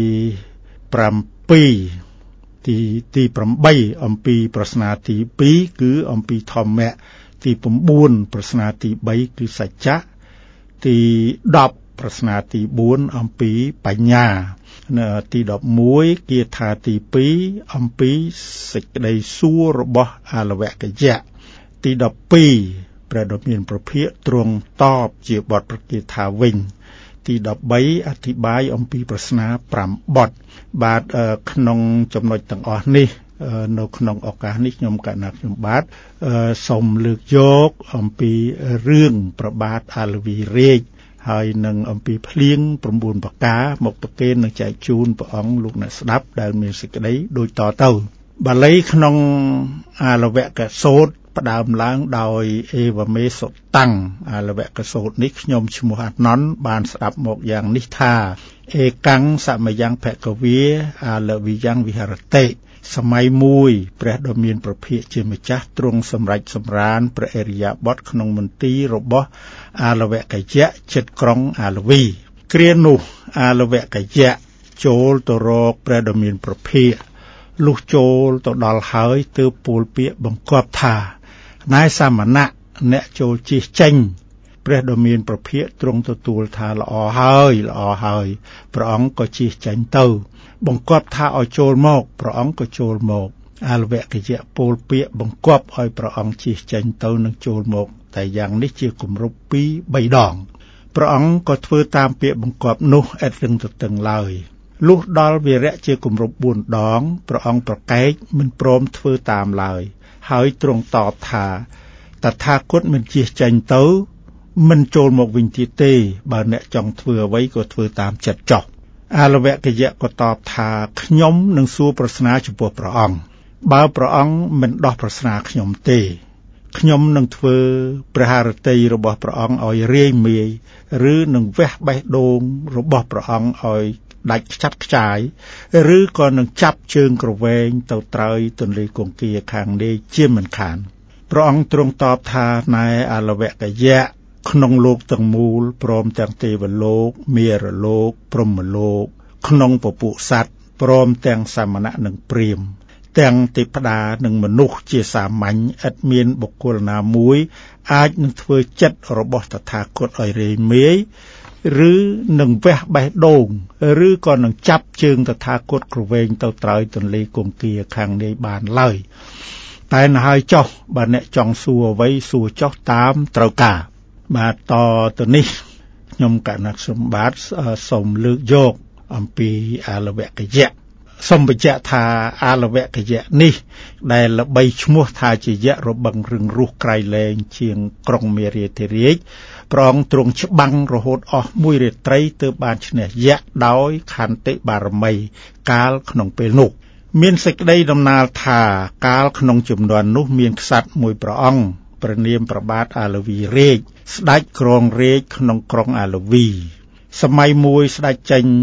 7ទីទី8អំពីប្រស្នាទីពីរគឺអំពីធម្មៈទី៩ប្រស្នាទីបីគឺសច្ចៈទីដប់ប្រស្នាទីបួនអំពីបញ្ញាទីដប់មួយគាថាទីពីរអំពីសេចក្តីសួររបស់អាលវកយៈទីដប់ពីរព្រះដ៏មានពភាកទ្រង់តបជាបទប្រគាថាវិញទីដប់បីអធិប្បាយអំពីប្រស្នាប្រាំបទបាទក្នុងចំណុចទាំងអស់នេះនៅក្នុងឱកាសនេះខ្ញុំកណាត់ខ្ញុំបាទសូមលើកយកអំពីរឿងប្របាទអាលវីរេជហើយនឹងអំពីភ្លៀង៩ប្រការមកប្រគេននឹងចែកជូនព្រះអង្គលោកអ្នកស្ដាប់ដែលមានសេចក្តីដូចតទៅបាលីក្នុងអាលវកសូតផ្ដើមឡើងដោយអេវមេសុតាំងអាលវកសូតនេះខ្ញុំឈ្មោះអាណន់បានស្ដាប់មកយ៉ាងនេះថាអេកាំងសមយ៉ាងភគវាអាលវិយ៉ាងវិហរតិសម័យមួយព្រះដ៏មានព្រះភិក្ខជាម្ចាស់ទ្រង់សម្រេចសម្រានព្រះអរិយាបថក្នុងមន្ទីររបស់អាលវកយៈជិតក្រុងអាលវីគ្រានោះអាលវកយៈចូលទៅរកព្រះដ៏មានព្រះភិក្ខលុះចូលទៅដល់ហើយទើបពោលពាក្យបង្គាប់ថាណែសាមណៈអ្នកចូលជិះចេញព្រះដ៏មានព្រះភិក្ខទ្រង់ទទួលថាល្អហើយល្អហើយព្រះអង្គក៏ជិះចេញទៅបង្គាប់ថាឲ្យចូលមកព្រះអង្គក៏ចូលមកអាលវកយៈពោលពាក្យបង្គាប់ឲ្យព្រះអង្គជិះចេញទៅនឹងចូលមកតែយ៉ាងនេះជាគម្រប់ពីរ បីដងព្រះអង្គក៏ធ្វើតាមពាក្យបង្គាប់នោះឥតរឹងទទឹងឡើយលុះដល់វីរៈជាគម្រប់បួនដងព្រះអង្គប្រកែកមិនព្រមធ្វើតាមឡើយហើយទ្រង់តបថាតថាគតមិនជិះចេញទៅមិនចូលមកវិញទៀតទេបើអ្នកចង់ធ្វើអ្វីក៏ធ្វើតាមចិត្តចុះអាលវកយៈក៏តបថាខ្ញុំនឹងសួរប្រស្នាចំពោះព្រះអង្គបើព្រះអង្គមិនដោះប្រស្នាខ្ញុំទេខ្ញុំនឹងធ្វើព្រះハរតីរបស់ព្រះអង្គឲ្យរាយមាយឬនឹងវះបេះដូងរបស់ព្រះអង្គឲ្យដាច់ខ្ចាត់ខ្ចាយឬក៏នឹងចាប់ជើងក្រវែងទៅត្រើយទន្លេគង្គាខាងនេះជាមិនខានព្រះអង្គទ្រង់តបថាណែអាលវកយៈក្នុងលោកទាំងមូលព្រមទាំងទេវលោកមារលោកព្រហ្មលោកក្នុងពពួកសត្វព្រមទាំងសាមណៈនិងព្រាហ្មណ៍ទាំងទេព្តានិងមនុស្សជាសាមញ្ញឥតមានបុគ្គលណាមួយអាចនឹងធ្វើចិត្តរបស់តថាគតឲ្យរេមេយឬនឹងវះបេះដូងឬក៏នឹងចាប់ជើងតថាគតក្រវែងទៅត្រើយទន្លេគង្គាខាងនេះបានឡើយតែណហើយចុះបើអ្នកចង់សួរអ្វីសួរចុះតាមត្រូវការបាទតទៅនេះខ្ញុំកណាត់សម្បត្តិសូមលើកយកអំពីអាលវកយៈសូមបញ្ជាក់ថាអាលវកយៈនេះដែលល្បីឈ្មោះថាជាយៈរបឹងរឹងរូសក្រៃលែងជាងក្រុងមេរាធិរាជព្រះអង្គទ្រង់ច្បាំងរហូតអស់មួយរាត្រីទើបបានឈ្នះយៈដោយខន្តិបារមីកាលក្នុងពេលនោះមានសេចក្តីដំណាលថាកាលក្នុងជំនាន់នោះមានក្សត្រមួយព្រះអង្គព្រះនាមព្រះបាទអាលវីរេជស្ដេចគ្រងរាជក្នុងក្រុងអាលវីសម័យមួយស្ដេចចេញ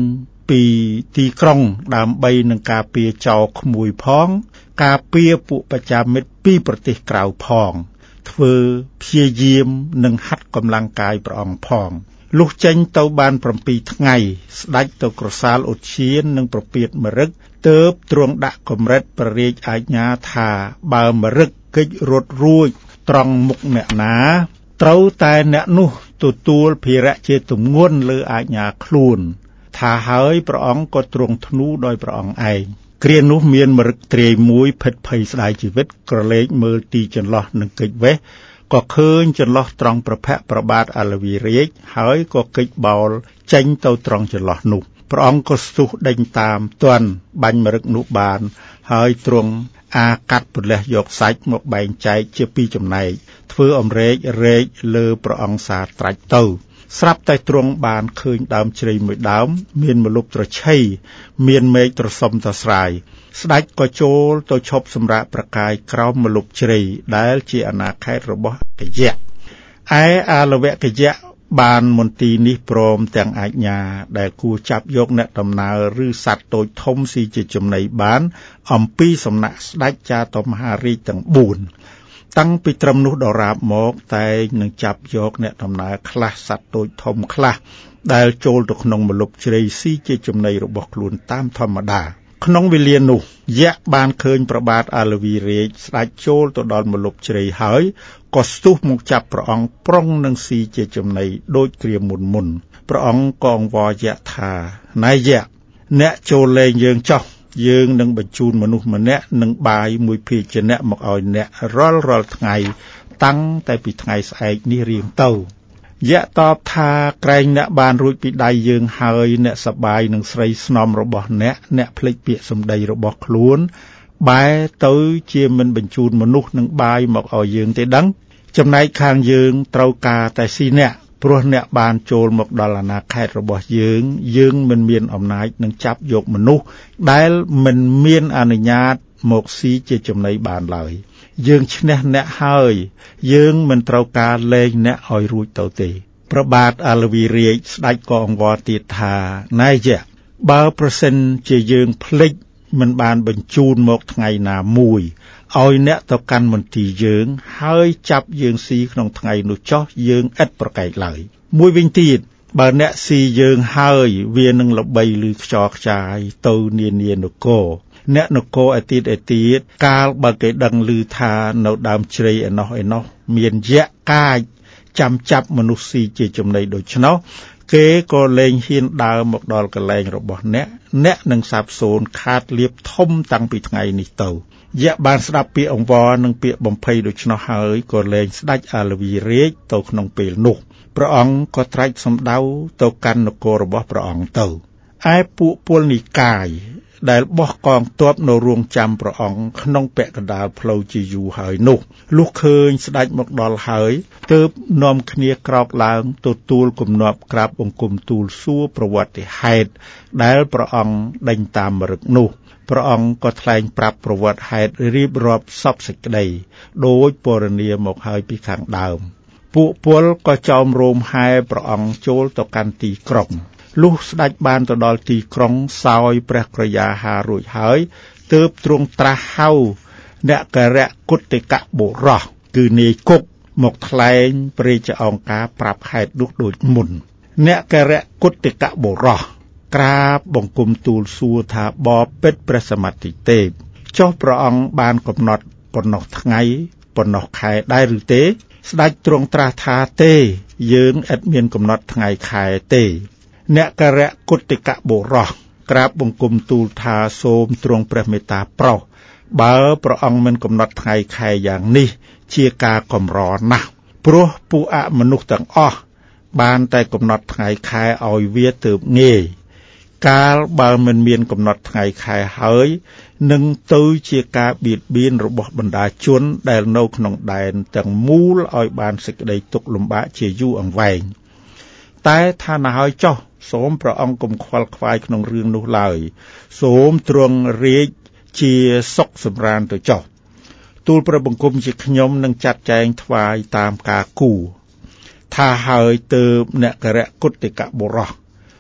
ពីទីក្រុងដើម្បីនឹងការពារចោរក្មួយផងការពារពួកបច្ចាមិត្តពីប្រទេសក្រៅផងធ្វើព្យាយាមនឹងហាត់កម្លាំងកាយព្រះអង្គផងលុះចេញទៅបាន7ថ្ងៃស្ដេចទៅក្រសាលឧទ្យាននិងប្រពាតម្រឹកទើបទ្រង់ដាក់កម្រិតព្រះរាជអាជ្ញាថាបើម្រឹកកិច្ចរត់រួចត្រង់មុខអ្នកណាត្រូវតែអ្នកនោះទទួលភារៈជាទម្ងន់លើអាជ្ញាខ្លួនថាហើយព្រះអង្គក៏ទ្រង់ធ្នូដោយព្រះអង្គឯងគ្រានោះមានម្រឹកទ្រាយមួយភិតភ័យស្ដាយជីវិតក្រឡេកមើលទីចន្លោះនឹងកិច្ចវេះក៏ឃើញចន្លោះត្រង់ប្រភៈប្របាទអាលវីរាជហើយក៏កិច្ចបោលចេញទៅត្រង់ចន្លោះនោះព្រះអង្គក៏ស្ទុះដេញតាមទាន់បាញ់ម្រឹកនោះបានហើយទ្រង់អាកាត់ពន្លះយកសាច់មកបែងចែកជាពីរចំណែកធ្វើអំរែករែកលើព្រះអង្គសាត្រាច់ទៅស្រាប់តែទ្រង់បានឃើញដើមជ្រៃមួយដើមមានម្លប់ត្រឆៃមានមេឃត្រសុំត្រស្រាយស្ដេចក៏ចូលទៅឈប់សម្រាកប្រកាយក្រោមម្លប់ជ្រៃដែលជាអាណាខេត្តរបស់កយៈឯអាលវកយៈបានមន្ទីរនេះព្រមទាំងអាជ្ញាដែលគួរចាប់យកអ្នកដំណើរឬសត្វតូចធំស៊ីជាចំណីបានអំពីសំណាក់ស្ដេចចាតុមហារាជទាំងបួនតាំងពីត្រឹមនោះដល់រាបមកតែនឹងចាប់យកអ្នកដំណើរខ្លះសត្វតូចធំខ្លះដែលចូលទៅក្នុងម្លប់ជ្រៃស៊ីជាចំណីរបស់ខ្លួនតាមធម្មតាក្នុងវេលានោះយៈបានឃើញព្រះបាទអាលវីរាជស្ដេចចូលទៅដល់ម្លប់ជ្រៃហើយក៏ស្ទុះមកចាប់ព្រះអង្គប្រុងនឹងស៊ីជាចំណីដូចគ្រាមុនមុនព្រះអង្គក៏អង្វរយៈថាណៃយៈអ្នកចូលលេងយើងចោះយើងនឹងបញ្ជូនមនុស្សម្នាក់នឹងបាយមួយភាជៈមកឲ្យអ្នករាល់រាល់ថ្ងៃតាំងតែពីថ្ងៃស្អែកនេះរៀងទៅយៈតបថាក្រែងអ្នកបានរួចពីដៃយើងហើយអ្នកសប្បាយនឹងស្រីស្នំរបស់អ្នកអ្នកភ្លេចពាក្យសម្ដីរបស់ខ្លួនបែរទៅជាមិនបញ្ជូនមនុស្សនឹងបាយមកឲ្យយើងទេដឹងចំណែកខាងយើងត្រូវការតែស៊ីអ្នកព្រោះអ្នកបានចូលមកដល់អាណាខេត្តរបស់យើងយើងមិនមានអំណាចនឹងចាប់យកមនុស្សដែលមិនមានអនុញ្ញាតមកស៊ីជាចំណីបានឡើយយើងឈ្នះអ្នកហើយយើងមិនត្រូវការលែងអ្នកឲ្យរួចទៅទេព្រះបាទអាលវីរាជស្ដេចក៏អង្វរទៀតថាណៃយៈបើប្រសិនជាយើងភ្លេចមិនបានបញ្ជូនមកថ្ងៃណាមួយឲ្យអ្នកទៅកាន់មន្ទីរយើងហើយចាប់យើងស៊ីក្នុងថ្ងៃនោះចោះយើងឥតប្រកែកឡើយមួយវិញទៀតបើអ្នកស៊ីយើងហើយវានឹងល្បីឬខ្យល់ខ្ចាយទៅនានានគរអ្នកនគរឯទៀតឯទៀតកាលបើគេដឹងឮថានៅដើមជ្រៃឯណោះឯណោះមានយៈកាចចាំចាប់មនុស្សស៊ីជាចំណីដូច្នោះគេក៏លែងហ៊ានដើរមកដល់កន្លែងរបស់អ្នកអ្នកនឹងសាបសូន្យខាតលៀបធំតាំងពីថ្ងៃនេះទៅយៈបានស្ដាប់ពាក្យអង្វរនិងពាក្យបំភ័យដូច្នោះហើយក៏លែងស្ដេចអាលវីរាជទៅក្នុងពេលនោះព្រះអង្គក៏ត្រាច់សម្ដៅទៅកាន់នគររបស់ព្រះអង្គទៅឯពួកពលនិកាយដែលបោះកងទ័ពនៅរងចាំព្រះអង្គក្នុងពាក់កណ្ដាលផ្លូវជាយូរហើយនោះលុះឃើញស្ដេចមកដល់ហើយទើបនាំគ្នាក្រោកឡើងទទួលគំនាប់ក្រាបបង្គំទូលសួរប្រវត្តិហេតុដែលព្រះអង្គដេញតាមម្រឹកនោះព្រះអង្គក៏ថ្លែងប្រាប់ប្រវត្តិហេតុរៀបរាប់សពសេចក្តីដោយពរនាមកហើយពីខាងដើមពួកពលក៏ចោមរោមហែព្រះអង្គចូលទៅកាន់ទីក្រុងលុះស្ដេចបានទៅដល់ទីក្រុងសោយព្រះក្រយាហារួចហើយទើបទ្រង់ត្រាស់ហៅអ្នកករៈគុតតិកៈបុរសគឺនាយគុកមកថ្លែងព្រះរាជអង្គការប្រាប់ហេតុនោះដូចមុនអ្នកករៈគុតតិកៈបុរសក្រាបបង្គំទូលសួរថាបបិទ្ធព្រះសមត្ថិទេពចុះព្រះអង្គបានកំណត់ប៉ុណ្ណោះថ្ងៃប៉ុណ្ណោះខែដែរឬទេស្ដេចទ្រង់ត្រាស់ថាទេយើងឥតមានកំណត់ថ្ងៃខែទេអ្នកករៈគុតិកៈបុរសក្រាបបង្គំទូលថាសូមទ្រង់ព្រះមេត្តាប្រោសបើព្រះអង្គមិនកំណត់ថ្ងៃខែយ៉ាងនេះជាការកម្រណាស់ព្រោះពួកអមនុស្សទាំងអស់បានតែកំណត់ថ្ងៃខែឲ្យវាទើបងាយកាលបើមិនមានកំណត់ថ្ងៃខែហើយនឹងទៅជាការបៀតបៀនរបស់បណ្ដាជនដែលនៅក្នុងដែនទាំងមូលឲ្យបានសេចក្តីទុក្ខលំបាកជាយូរអង្វែងតែថាណាហើយចុះសូមព្រះអង្គកុំខ្វល់ខ្វាយក្នុងរឿងនោះឡើយសូមទ្រង់រាជជាសុខសម្រានទៅចុះទូលព្រះបង្គំជាខ្ញុំនឹងចាត់ចែងថ្វាយតាមការគូថាហើយទើបអ្នកករៈគុតិកៈបុរស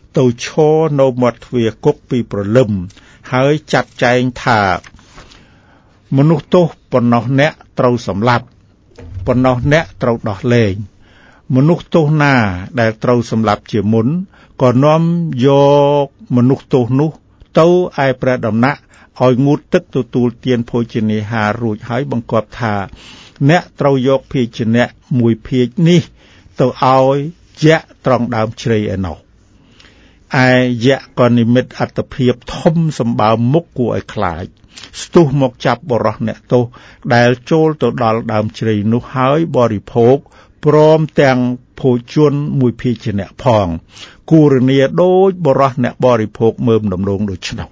ទៅឈរនៅមាត់ទ្វារគុកពីព្រលឹមហើយចាត់ចែងថាមនុស្សទោសប៉ុណ្ណោះអ្នកត្រូវសម្លាប់ប៉ុណ្ណោះអ្នកត្រូវដោះលែងមនុស្សទោសណាដែលត្រូវសម្លាប់ជាមុនក៏នាំយកមនុស្សទោសនោះទៅឯព្រះដំណាក់ឲ្យងូតទឹកទទួលទានភោជនាហាររួចហើយបង្គាប់ថាអ្នកត្រូវយកភាជនៈមួយភាជនេះទៅឲ្យយៈត្រង់ដើមជ្រៃឯណោះឯយៈក៏និមិត្តអត្តភាពធំសម្បើមមុខគួរឲ្យខ្លាចស្ទុះមកចាប់បរោះអ្នកទោសដែលចូលទៅដល់ដើមជ្រៃនោះហើយបរិភោគព្រមទាំងភោជនមួយភាជនៈផងគូរនីដូចបរោះអ្នកបរិភោគមើមដំឡូងដូច្នោះ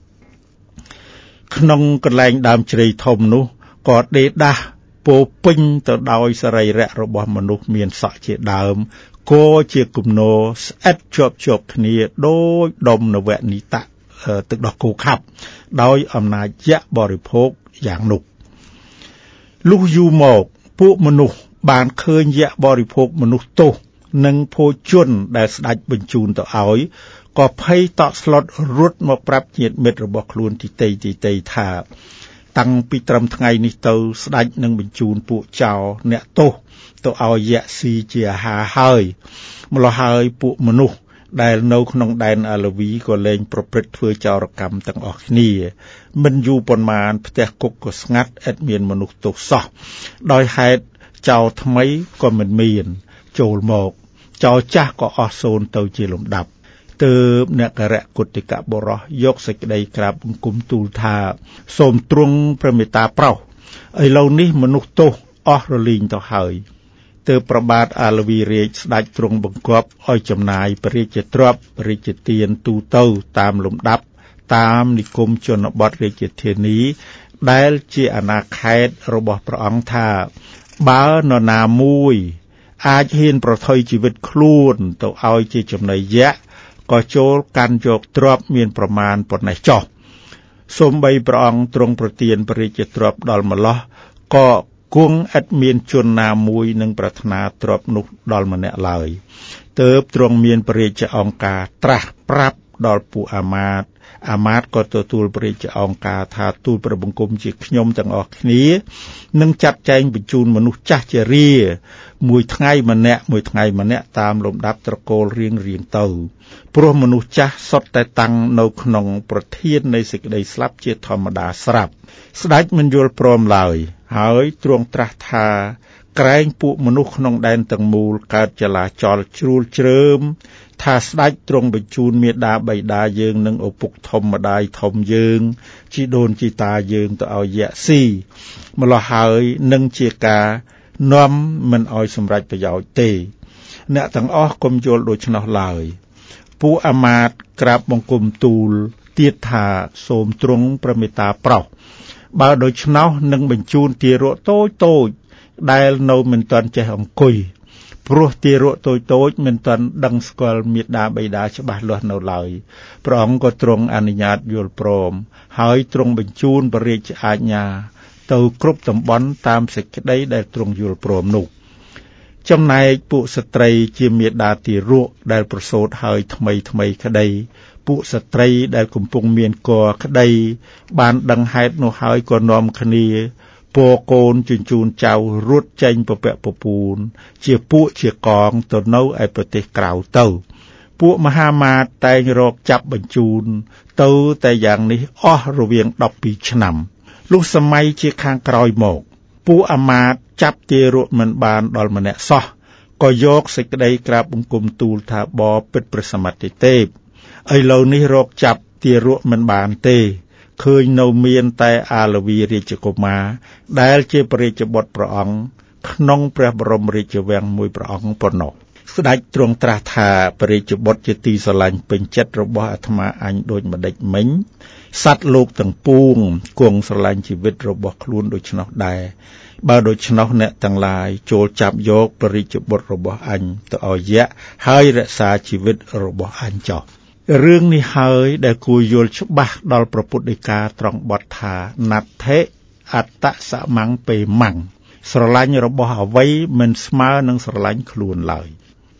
ក្នុងកន្លែងដើមជ្រៃធំនោះក៏ដេដាស់ពោពេញទៅដោយសរីរៈរបស់មនុស្សមានសក់ជាដើមក៏ជាគំនរស្អិតជាប់ជាប់គ្នាដោយដុំនវនិតៈទឹកដោះគោខាប់ដោយអំណាចយៈបរិភោគយ៉ាងនោះលុះយូរមកពួកមនុស្សបានឃើញយៈបរិភោគមនុស្សទោសនិងភោជនដែលស្ដេចបញ្ជូនទៅឲ្យក៏ភ័យតក់ស្លុតរត់មកប្រាប់ញាតិមិត្តរបស់ខ្លួនទីតីទីតីថាតាំងពីត្រឹមថ្ងៃនេះទៅស្ដេចនឹងបញ្ជូនពួកចៅអ្នកទោសទៅឲ្យយៈស៊ីជាអាហារហើយម្ល៉េះហើយពួកមនុស្សដែលនៅក្នុងដែនអាឡវីក៏លែងប្រព្រឹត្តធ្វើចោរកម្មទាំងអស់គ្នាមិនយូរប៉ុន្មានផ្ទះគុកក៏ស្ងាត់ឥតមានមនុស្សទោសសោះដោយហេតុចៅថ្មីក៏មិនមានចូលមកចៅចាស់ក៏អស់សូន្យទៅជាលំដាប់ទើបអ្នកករៈគុតិកៈបរោះយកសេចក្តីក្រាបបង្គំទូលថាសូមទ្រង់ព្រះមេត្តាប្រោសឥឡូវនេះមនុស្សទោសអស់រលីងទៅហើយទើបប្របាទអាឡវីរាជស្ដេចទ្រង់បង្គាប់ឲ្យចំណាយព្រះរាជទ្រព្យព្រះរាជទានទូទៅតាមលំដាប់តាមនិគមជនបទរាជធានីដែលជាអាណាខេត្តរបស់ព្រះអង្គថាបើនរណាមួយអាចហ៊ានប្រថុយជីវិតខ្លួនទៅឲ្យជាចំណីយៈក៏ចូលកាន់យកទ្រព្យមានប្រមាណប៉ុណ្ណេះចុះសូម្បីព្រះអង្គទ្រង់ប្រទានព្រះរាជទ្រព្យដល់ម្លោះក៏គង់ឥតមានជនណាមួយនឹងប្រាថ្នាទ្រព្យនោះដល់ម្នាក់ឡើយទើបទ្រង់មានព្រះរាជអង្គការត្រាស់ប្រាប់ដល់ពួកអាមាត្យអាមាត្យក៏ទទួលព្រះរាជអង្គការថាទូលព្រះបង្គំជាខ្ញុំទាំងអស់គ្នានឹងចាត់ចែងបញ្ជូនមនុស្សចាស់ជារាមួយថ្ងៃម្នាក់មួយថ្ងៃម្នាក់តាមលំដាប់ត្រកូលរៀងរៀងទៅព្រោះមនុស្សចាស់សុទ្ធតែតាំងនៅក្នុងប្រធាននៃសេចក្តីស្លាប់ជាធម្មតាស្រាប់ស្ដេចមិនយល់ព្រមឡើយហើយទ្រង់ត្រាស់ថាក្រែងពួកមនុស្សក្នុងដែនទាំងមូលកើតចលាចលជ្រួលជ្រើមថាស្ដេចទ្រង់បញ្ជូនមាតាបិតាយើងនិងឪពុកធំម្ដាយធំយើងជីដូនជីតាយើងទៅឲ្យយៈស៊ីម្ល៉េះហើយនឹងជាការនាំមិនឲ្យសម្រេចប្រយោជន៍ទេអ្នកទាំងអស់កុំយល់ដូច្នោះឡើយពួកអាមាត្យក្រាបបង្គំទូលទៀតថាសូមទ្រង់ព្រះមេត្តាប្រោសបើដូច្នោះនឹងបញ្ជូនទារកតូចតូចដែលនៅមិនទាន់ចេះអង្គុយព្រោះទារកតូចតូចមិនទាន់ដឹងស្គាល់មាតាបិតាច្បាស់លាស់នៅឡើយព្រះអង្គក៏ទ្រង់អនុញ្ញាតយល់ព្រមហើយទ្រង់បញ្ជូនព្រះរាជអាជ្ញាទៅគ្រប់តំបន់តាមសេចក្តីដែលទ្រង់យល់ព្រមនោះចំណែកពួកស្ត្រីជាមាតាទារកដែលប្រសូតហើយថ្មីថ្មីក្តីពួកស្ត្រីដែលកំពុងមានកក្តីបានដឹងហេតុនោះហើយក៏នាំគ្នាពរកូនជញ្ជូនចៅរត់ចេញពពាក់ពពូនជាពួកជាកងទៅនៅឯប្រទេសក្រៅទៅពួកមហាមាត្រតែងរកចាប់បញ្ជូនទៅតែយ៉ាងនេះអស់រវាងដប់ពីរឆ្នាំលុះសម័យជាខាងក្រោយមកពួកអាមាត្យចាប់ទារកមិនបានដល់ម្នាក់សោះក៏យកសេចក្តីក្រាបបង្គំទូលថាបបពិតព្រះសមត្ថទេពឥឡូវនេះរកចាប់ទារកមិនបានទេឃើញនៅមានតែអាឡវីរាជកុមារដែលជាព្រះរាជបុត្រព្រះអង្គក្នុងព្រះបរមរាជវាំងមួយព្រះអង្គប៉ុណ្ណោះស្ដេចទ្រង់ត្រាស់ថាព្រះរាជបុត្រជាទីស្រឡាញ់ពេញចិត្តរបស់អាត្មាអញដូចម្ដេចមិញសត្វលោកទាំងពួងគង់ស្រឡាញ់ជីវិតរបស់ខ្លួនដូច្នោះដែរបើដូច្នោះអ្នកទាំងឡាយចូលចាប់យកព្រះរាជបុត្ររបស់អញទៅឲ្យយៈហើយរក្សាជីវិតរបស់អញចោះរឿងនេះហើយដែលគួរយល់ច្បាស់ដល់ព្រះពុទ្ធដីកាត្រង់បទថាណដ្ឋិអត្តសមង្ពេមੰស្រឡាញ់របស់អ្វីមិនស្មើនឹងស្រឡាញ់ខ្លួនឡើយ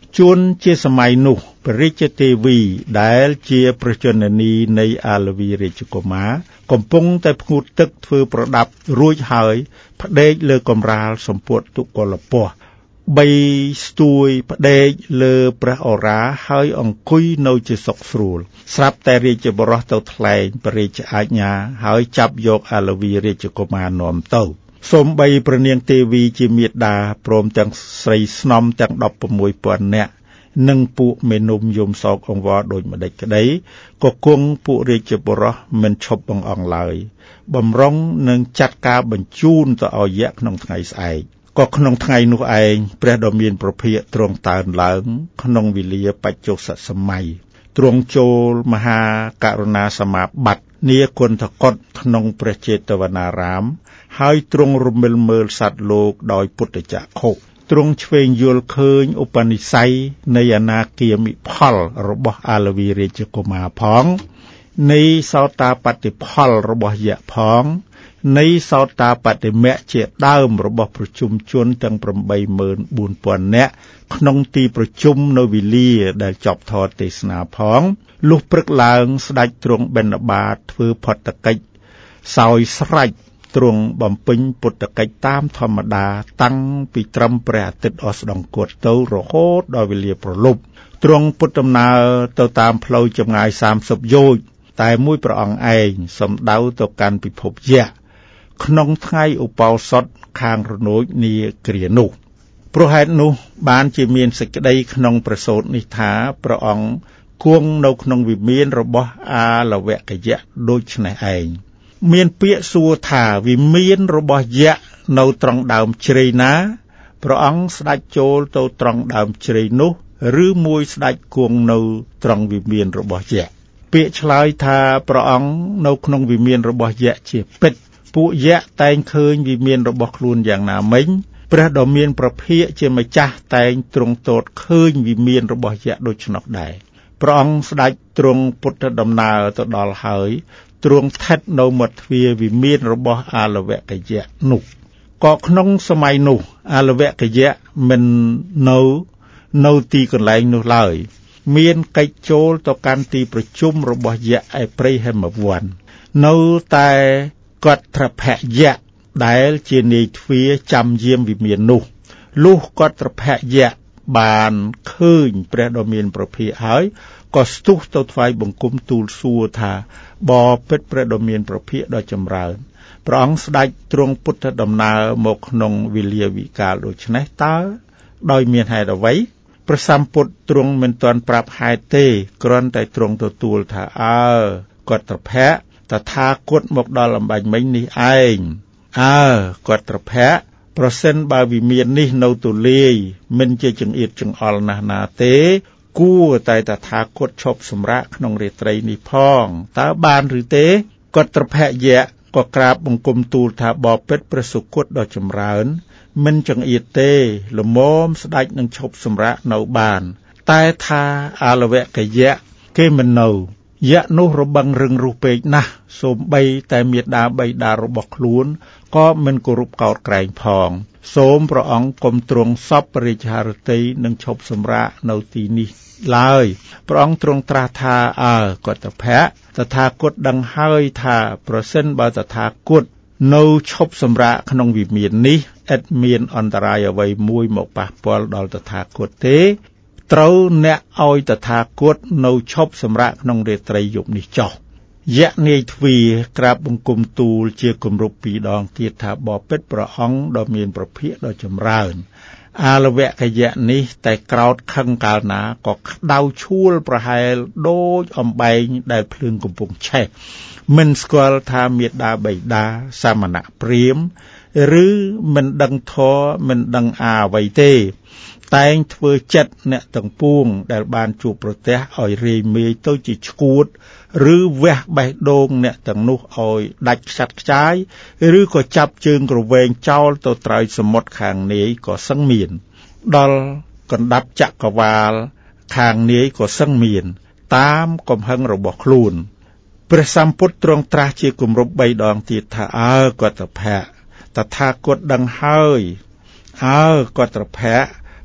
ជួនជាសម័យនោះព្រះរាជទេវីដែលជាប្រជជននីនៃអាល្វីរាជកុមារកំពុងតែផ្ងូតទឹកធ្វើប្រដាប់រួចហើយផ្ដេកលើកំរាលសម្ពុតទុកលពស់បីស្ទួយផ្ដេកលើព្រះអរាហើយអង្គុយនៅជាសុខស្រួលស្រាប់តែរាជបុរសទៅថ្លែងព្រះរាជអាជ្ញាហើយចាប់យកអាល្វីរាជកុមារនាំទៅសូម្បីព្រះនាងទេវីជាមាតាព្រមទាំងស្រីស្នំទាំងដប់ប្រាំមួយពាន់នាក់និងពួកមេនុំយំសោកអង្វរដូចម្ដេចក្ដីក៏គង់ពួករាជបុរសមិនឈប់បង្អង់ឡើយបំរុងនឹងចាត់ការបញ្ជូនទៅឲ្យយៈក្នុងថ្ងៃស្អែកក៏ក្នុងថ្ងៃនោះឯងព្រះដ៏មានប្រភាកទ្រង់តើនឡើងក្នុងវេលាបច្ចុប្បន្នសម័យទ្រង់ចូលមហាករុណាសមាបត្តិនាគុណធកតក្នុងព្រះចេតវនារាមហើយទ្រង់រមិលមើលសត្វលោកដោយពុទ្ធចក្ខុទ្រង់ឆ្វេងយល់ឃើញឧបនិស្ស័យនៃអនាគាមិផលរបស់អាល្វីរាជកុមារផងនៃសោតាបត្តិផលរបស់យៈផងនៃសោតាបត្តិមគ្គជាដើមរបស់ប្រជុំជនទាំង ប្រាំបីម៉ឺនបួនពាន់ នាក់ក្នុងទីប្រជុំនៅវេលាដែលចប់ធម៌ទេសនាផងលុះព្រឹកឡើងស្ដេចទ្រង់បិណ្ឌបាតធ្វើផុតកិច្ចសោយស្រេចទ្រង់បំពេញពុទ្ធកិច្ចតាមធម្មតាតាំងពីត្រឹមព្រះអាទិត្យអស្ដង្គតទៅរហូតដល់វេលាប្រលប់ទ្រង់ពុទ្ធដំណើរទៅតាមផ្លូវចម្ងាយសាមសិបយោជន៍តែមួយព្រះអង្គឯងសំដៅទៅកាន់ពិភពយៈក្នុងថ្ងៃឧបោសថខាងរនោចនាគ្រានោះព្រោះហេតុនោះបានជាមានសេចក្តីក្នុងប្រសូតនេះថាព្រះអង្គគង់នៅក្នុងវិមានរបស់អាលវកយៈដូចនេះឯងមានពាក្យសួរថាវិមានរបស់យៈនៅត្រង់ដើមជ្រៃណាព្រះអង្គស្ដេចចូលទៅត្រង់ដើមជ្រៃនោះឬមួយស្ដេចគង់នៅត្រង់វិមានរបស់យៈពាក្យឆ្លើយថាព្រះអង្គនៅក្នុងវិមានរបស់យៈជាពិតពួកយៈតែងឃើញវិមានរបស់ខ្លួនយ៉ាងណាមិញព្រះដ៏មានប្រភាកជាម្ចាស់តែងទ្រង់ទតឃើញវិមានរបស់យៈដូច្នោះដែរព្រះអង្គស្ដេចទ្រង់ពុទ្ធដំណើរទៅដល់ហើយទ្រង់ស្ថិតនៅមាត់ទ្វារវិមានរបស់អាលវកយៈនោះក៏ក្នុងសម័យនោះអាលវកយៈមិននៅនៅទីកន្លែងនោះឡើយមានកិច្ចចូលទៅកាន់ទីប្រជុំរបស់យៈឯព្រៃហេមវ័ននៅតែកត្រភយៈដែលជានាយទ្វារចាំយាមវិមាននោះលុះកត្រភយៈបានឃើញព្រះដ៏មានប្រភាកហើយក៏ស្ទុះទៅថ្វាយបង្គំទូលសួរថាបបិទ្ធព្រះដ៏មានប្រភាកដ៏ចម្រើនព្រះអង្គស្ដេចទ្រង់ពុទ្ធដំណើរមកក្នុងវេលាវិកាលដូចនេះតើដោយមានហេតុអ្វីព្រះសម្ពុទ្ធទ្រង់មិនទាន់ប្រាប់ហេតុទេគ្រាន់តែទ្រង់ទទួលថាអើកត្រភៈតថាគតមកដល់អំបញ្ញមិញនេះឯងអើកត្រភៈប្រសិនបើវិមាននេះនៅទូលាយមិនជាចង្អៀតចង្អល់ណាស់ណាទេគួរតែតថាគតឈប់សម្រាកក្នុងរាត្រីនេះផងតើបានឬទេកត្រភយៈក៏ក្រាបបង្គំទូលថាបបិទ្ធព្រះសុគតដ៏ចម្រើនមិនចង្អៀតទេល្មមស្ដេចនឹងឈប់សម្រាកនៅបានតែថាអាលវកយៈគេមិននៅយៈនោះរបងរឹងរូសពេកណាស់សូម្បីតែមេដាបៃតារបស់ខ្លួនក៏មិនគោរពកោតក្រែងផងសូមព្រះអង្គកុំទ្រង់សពរាជហឫទ័យនឹងឈប់សម្រាកនៅទីនេះឡើយព្រះអង្គទ្រង់ត្រាស់ថាអើកតភៈតថាគតដឹងហើយថាប្រសិនបើតថាគតនៅឈប់សម្រាកក្នុងវិមាននេះឥតមានអន្តរាយអ្វីមួយមកប៉ះពាល់ដល់តថាគតទេត្រូវអ្នកឲ្យតថាគតនៅឈប់សម្រាកក្នុងរាត្រីយប់នេះចោះយៈនាយទ្វារក្រាបបង្គំទូលជាគម្រប់ពីរដងទៀតថាបបិទ្ធព្រះអង្គដ៏មានប្រភាកដ៏ចម្រើនអាលវកយៈនេះតែក្រោតខឹងកាលណាក៏ក្តៅឈួលប្រហែលដូចអំបែងដែលភ្លើងកំពុងឆេះមិនស្គាល់ថាមេដាបៃតាសាមណៈព្រាហ្មណ៍ឬមិនដឹងធម៌មិនដឹងអាអ្វីទេតែងធ្វើចិត្តអ្នកទាំងពួងដែលបានជួបប្រទះឲ្យរាយមេយទៅជាឈួតឬវះបេះដូងអ្នកទាំងនោះឲ្យដាច់ខ្ចាត់ខ្ចាយឬក៏ចាប់ជើងក្រវែងចោលទៅត្រើយសមុទ្រខាងនាយក៏សឹងមានដល់កណ្ដាប់ចក្រវាលខាងនាយក៏សឹងមានតាមកំហឹងរបស់ខ្លួនព្រះសម្ពុទ្ធទ្រង់ត្រាស់ជាគម្រប់បីដងទៀតថាអើកតភៈតថាគតដឹងហើយអើកតភៈ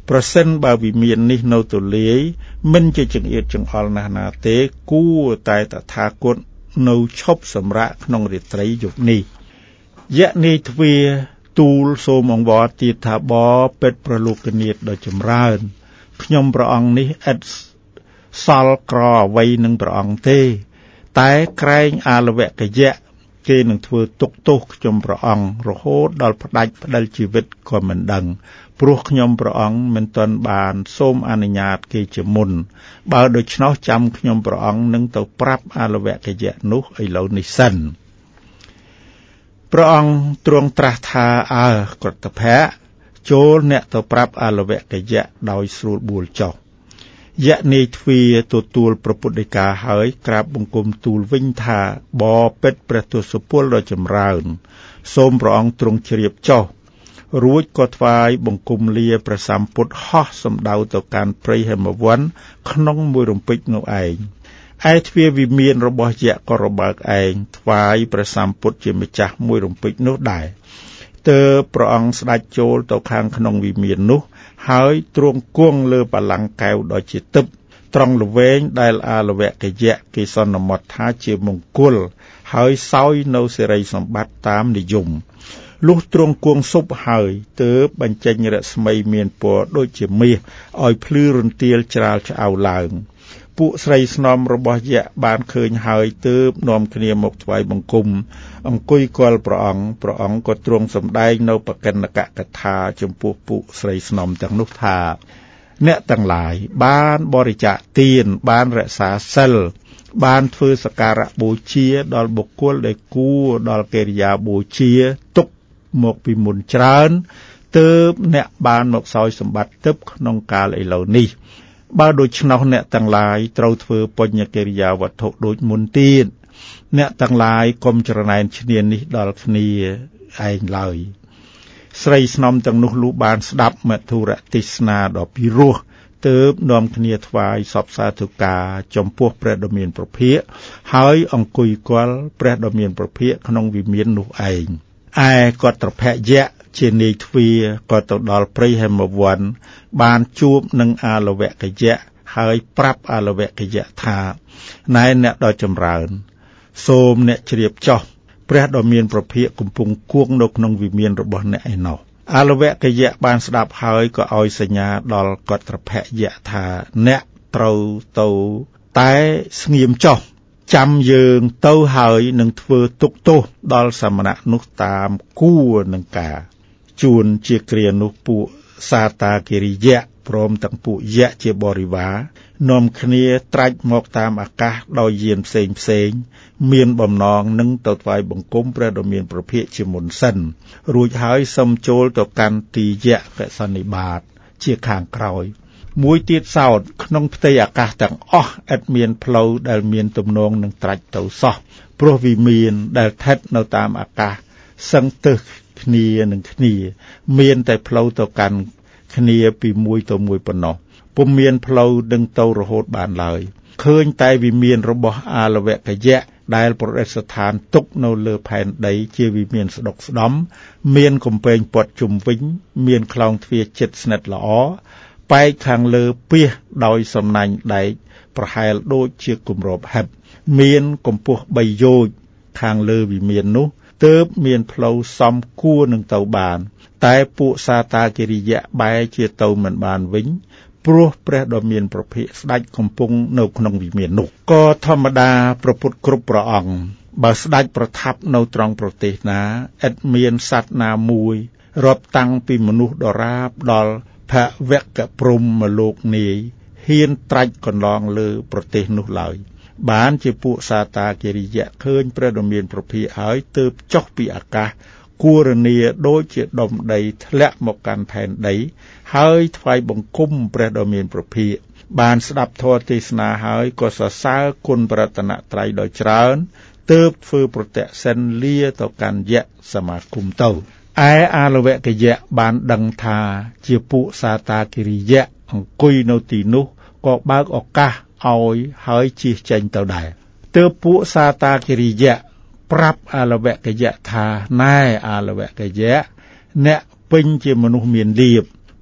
ប្រសិនបើវិមាននេះនៅទូលាយមិនជាចង្អៀតចង្អល់ណាស់ណាទេគួរតែតថាគតនៅឈប់សម្រាកក្នុងរាត្រីយប់នេះយៈនាយទ្វាទូលសូមអង្វរទៀតថាបពេតប្រលោកនាថដ៏ចម្រើនខ្ញុំព្រះអង្គនេះឥតសល់ក្រអ្វីនឹងព្រះអង្គទេតែក្រែងអាលវកយៈគេនឹងធ្វើទុកទោសខ្ញុំព្រះអង្គរហូតដល់ផ្ដាច់ផ្ដិលជីវិតក៏មិនដឹងព្រោះខ្ញុំព្រះអង្គមិនទាន់បានសូមអនុញ្ញាតគេជាមុនបើដូច្នោះចាំខ្ញុំព្រះអង្គនឹងទៅប្រាប់អាលវកយៈនោះឥឡូវនេះសិនព្រះអង្គទ្រង់ត្រាស់ថាអើក្រតភៈចូលអ្នកទៅប្រាប់អាលវកយៈដោយស្រួលបួលចុះយៈនាយទ្វាទទួលព្រះពុទ្ធដីកាហើយក្រាបបង្គំទូលវិញថាបពេតព្រះទសពលដ៏ចម្រើនសូមព្រះអង្គទ្រង់ជ្រាបចុះរួចក៏ថ្វាយបង្គំលាព្រះសម្ពុទ្ធហោះសំដៅទៅកាន់ព្រៃហេមវ័នក្នុងមួយរំពេចនោះឯងឯទ្វាវិមានរបស់យៈក៏របើកឯងថ្វាយព្រះសម្ពុទ្ធជាម្ចាស់មួយរំពេចនោះដែរទើបព្រះអង្គស្ដេចចូលទៅខាងក្នុងវិមាននោះហើយទ្រង់គង់លើបល្ល័ង្កកែវដ៏ជាទិព្វត្រង់ល្វែងដែលអាលវកយៈគេសន្មតថាជាមង្គលហើយសោយនៅសិរីសម្បត្តិតាមនិយមលុះទ្រង់គង់សុបហើយទើបបញ្ចេញរស្មីមានពណ៌ដូចជាមាសឲ្យភ្លឺរន្ទាលច្រាលឆ្អៅឡើងពួកស្រីស្នំរបស់យៈបានឃើញហើយទើបនាំគ្នាមកថ្វាយបង្គំអង្គុយគាល់ព្រះអង្គព្រះអង្គក៏ទ្រង់សម្ដែងនៅបកិនកកថាចំពោះពួកស្រីស្នំទាំងនោះថាអ្នកទាំងឡាយបានបរិច្ចាគទានបានរក្សាសិលបានធ្វើសក្ការៈបូជាដល់បុគ្គលដែលគួរដល់កិរិយាបូជាទុកមកពីមុនច្រើនទើបអ្នកបានមកសោយសម្បត្តិទិព្វក្នុងកាលឥឡូវនេះបើដូច្នោះអ្នកទាំងឡាយត្រូវធ្វើបញ្ញកិរិយាវត្ថុដូចមុនទៀតអ្នកទាំងឡាយកុំច្រណែនឈ្នានីសដល់គ្នាឯងឡើយស្រីស្នំទាំងនោះលុះបានស្ដាប់មធុរទេសនាដ៏ពិរោះទើបនាំគ្នាថ្វាយសពសាធុការចំពោះព្រះដ៏មានព្រះភិក្ខហើយអង្គុយគាល់ព្រះដ៏មានព្រះភិក្ខក្នុងវិមាននោះឯងឯកត្រភយៈជានាយទ្វាក៏ទៅដល់ព្រៃហេមវ័នបានជួបនឹងអាលវកយៈហើយប្រាប់អាលវកយៈថាណែអ្នកដ៏ចម្រើនសូមអ្នកជ្រាបចុះព្រះដ៏មានព្រះភិក្ខកំពុងគង់នៅក្នុងវិមានរបស់អ្នកឯណោះអាលវកយៈបានស្ដាប់ហើយក៏ឲ្យសញ្ញាដល់កត្រភយៈថាអ្នកត្រូវទៅតែស្ងៀមចុះចាំយើងទៅហើយនឹងធ្វើទុកទោសដល់សមណៈនោះតាមគួរនឹងការជួនជាគ្រានោះពួកសាតាគិរិយៈព្រមទាំងពួកយៈជាបរិវារនាំគ្នាត្រាច់មកតាមអាកាសដោយយានផ្សេងផ្សេងមានបំណងនឹងទៅថ្វាយបង្គំព្រះដ៏មានព្រះភិក្ខជាមុនសិនរួចហើយសឹមចូលទៅកាន់ទីយៈកសន្និបាតជាខាងក្រោយមួយទៀតសោតក្នុងផ្ទៃអាកាសទាំងអស់ឥតមានផ្លូវដែលមានទំនងនឹងត្រាច់ទៅសោះព្រោះវិមានដែលស្ថិតនៅតាមអាកាសសឹងទើសគ្នានឹងគ្នាមានតែផ្លូវទៅកាន់គ្នាពីមួយទៅមួយប៉ុណ្ណោះពុំមានផ្លូវនឹងទៅរហូតបានឡើយឃើញតែវិមានរបស់អាលវកយៈដែលប្រតិស្ថានទុកនៅលើផែនដីជាវិមានស្ដុកស្ដំមានកំពែងព័ទ្ធជុំវិញមានខ្លោងទ្វារជិតស្និទ្ធល្អប៉ែកខាងលើពាសដោយសំណាញ់ដែកប្រហែលដូចជាគម្របហិបមានកម្ពស់បីយោជន៍ខាងលើវិមាននោះទើបមានផ្លូវសំគួរនឹងទៅបានតែពួកសាតាគិរិយៈបែរជាទៅមិនបានវិញព្រោះព្រះដ៏មានព្រះភិក្ខស្ដេចកំពុងនៅក្នុងវិមាននោះក៏ធម្មតាព្រះពុទ្ធគ្រប់ព្រះអង្គបើស្ដេចប្រថាប់នៅត្រង់ប្រទេសណាឥតមានសត្វណាមួយរាប់តាំងពីមនុស្សដរាបដល់ភវកព្រហ្មលោកនាយហ៊ានត្រាច់កន្លងលើប្រទេសនោះឡើយបានជាពួកសាតាគិរិយៈឃើញព្រះដ៏មានព្រះភិក្ខហើយទើបចុះពីអាកាសគួរនីដូចជាដុំដីធ្លាក់មកកាន់ផែនដីហើយថ្វាយបង្គំព្រះដ៏មានព្រះភិក្ខបានស្ដាប់ធម៌ទេសនាហើយក៏សរសើរគុណបរតនត្រ័យដ៏ច្រើនទើបធ្វើប្រតិសិនលាទៅកាន់យៈសមាគមទៅឯអាលវកយៈបានដឹងថាជាពួកសាតាគិរិយៈអង្គុយនៅទីនោះក៏បើកឱកាសឲ្យហើយជិះចេញទៅដែរទើបពួកសាតាគិរិយៈប្រាប់អាលវកយៈថាណែអាលវកយៈអ្នកពេញជាមនុស្សមានលៀប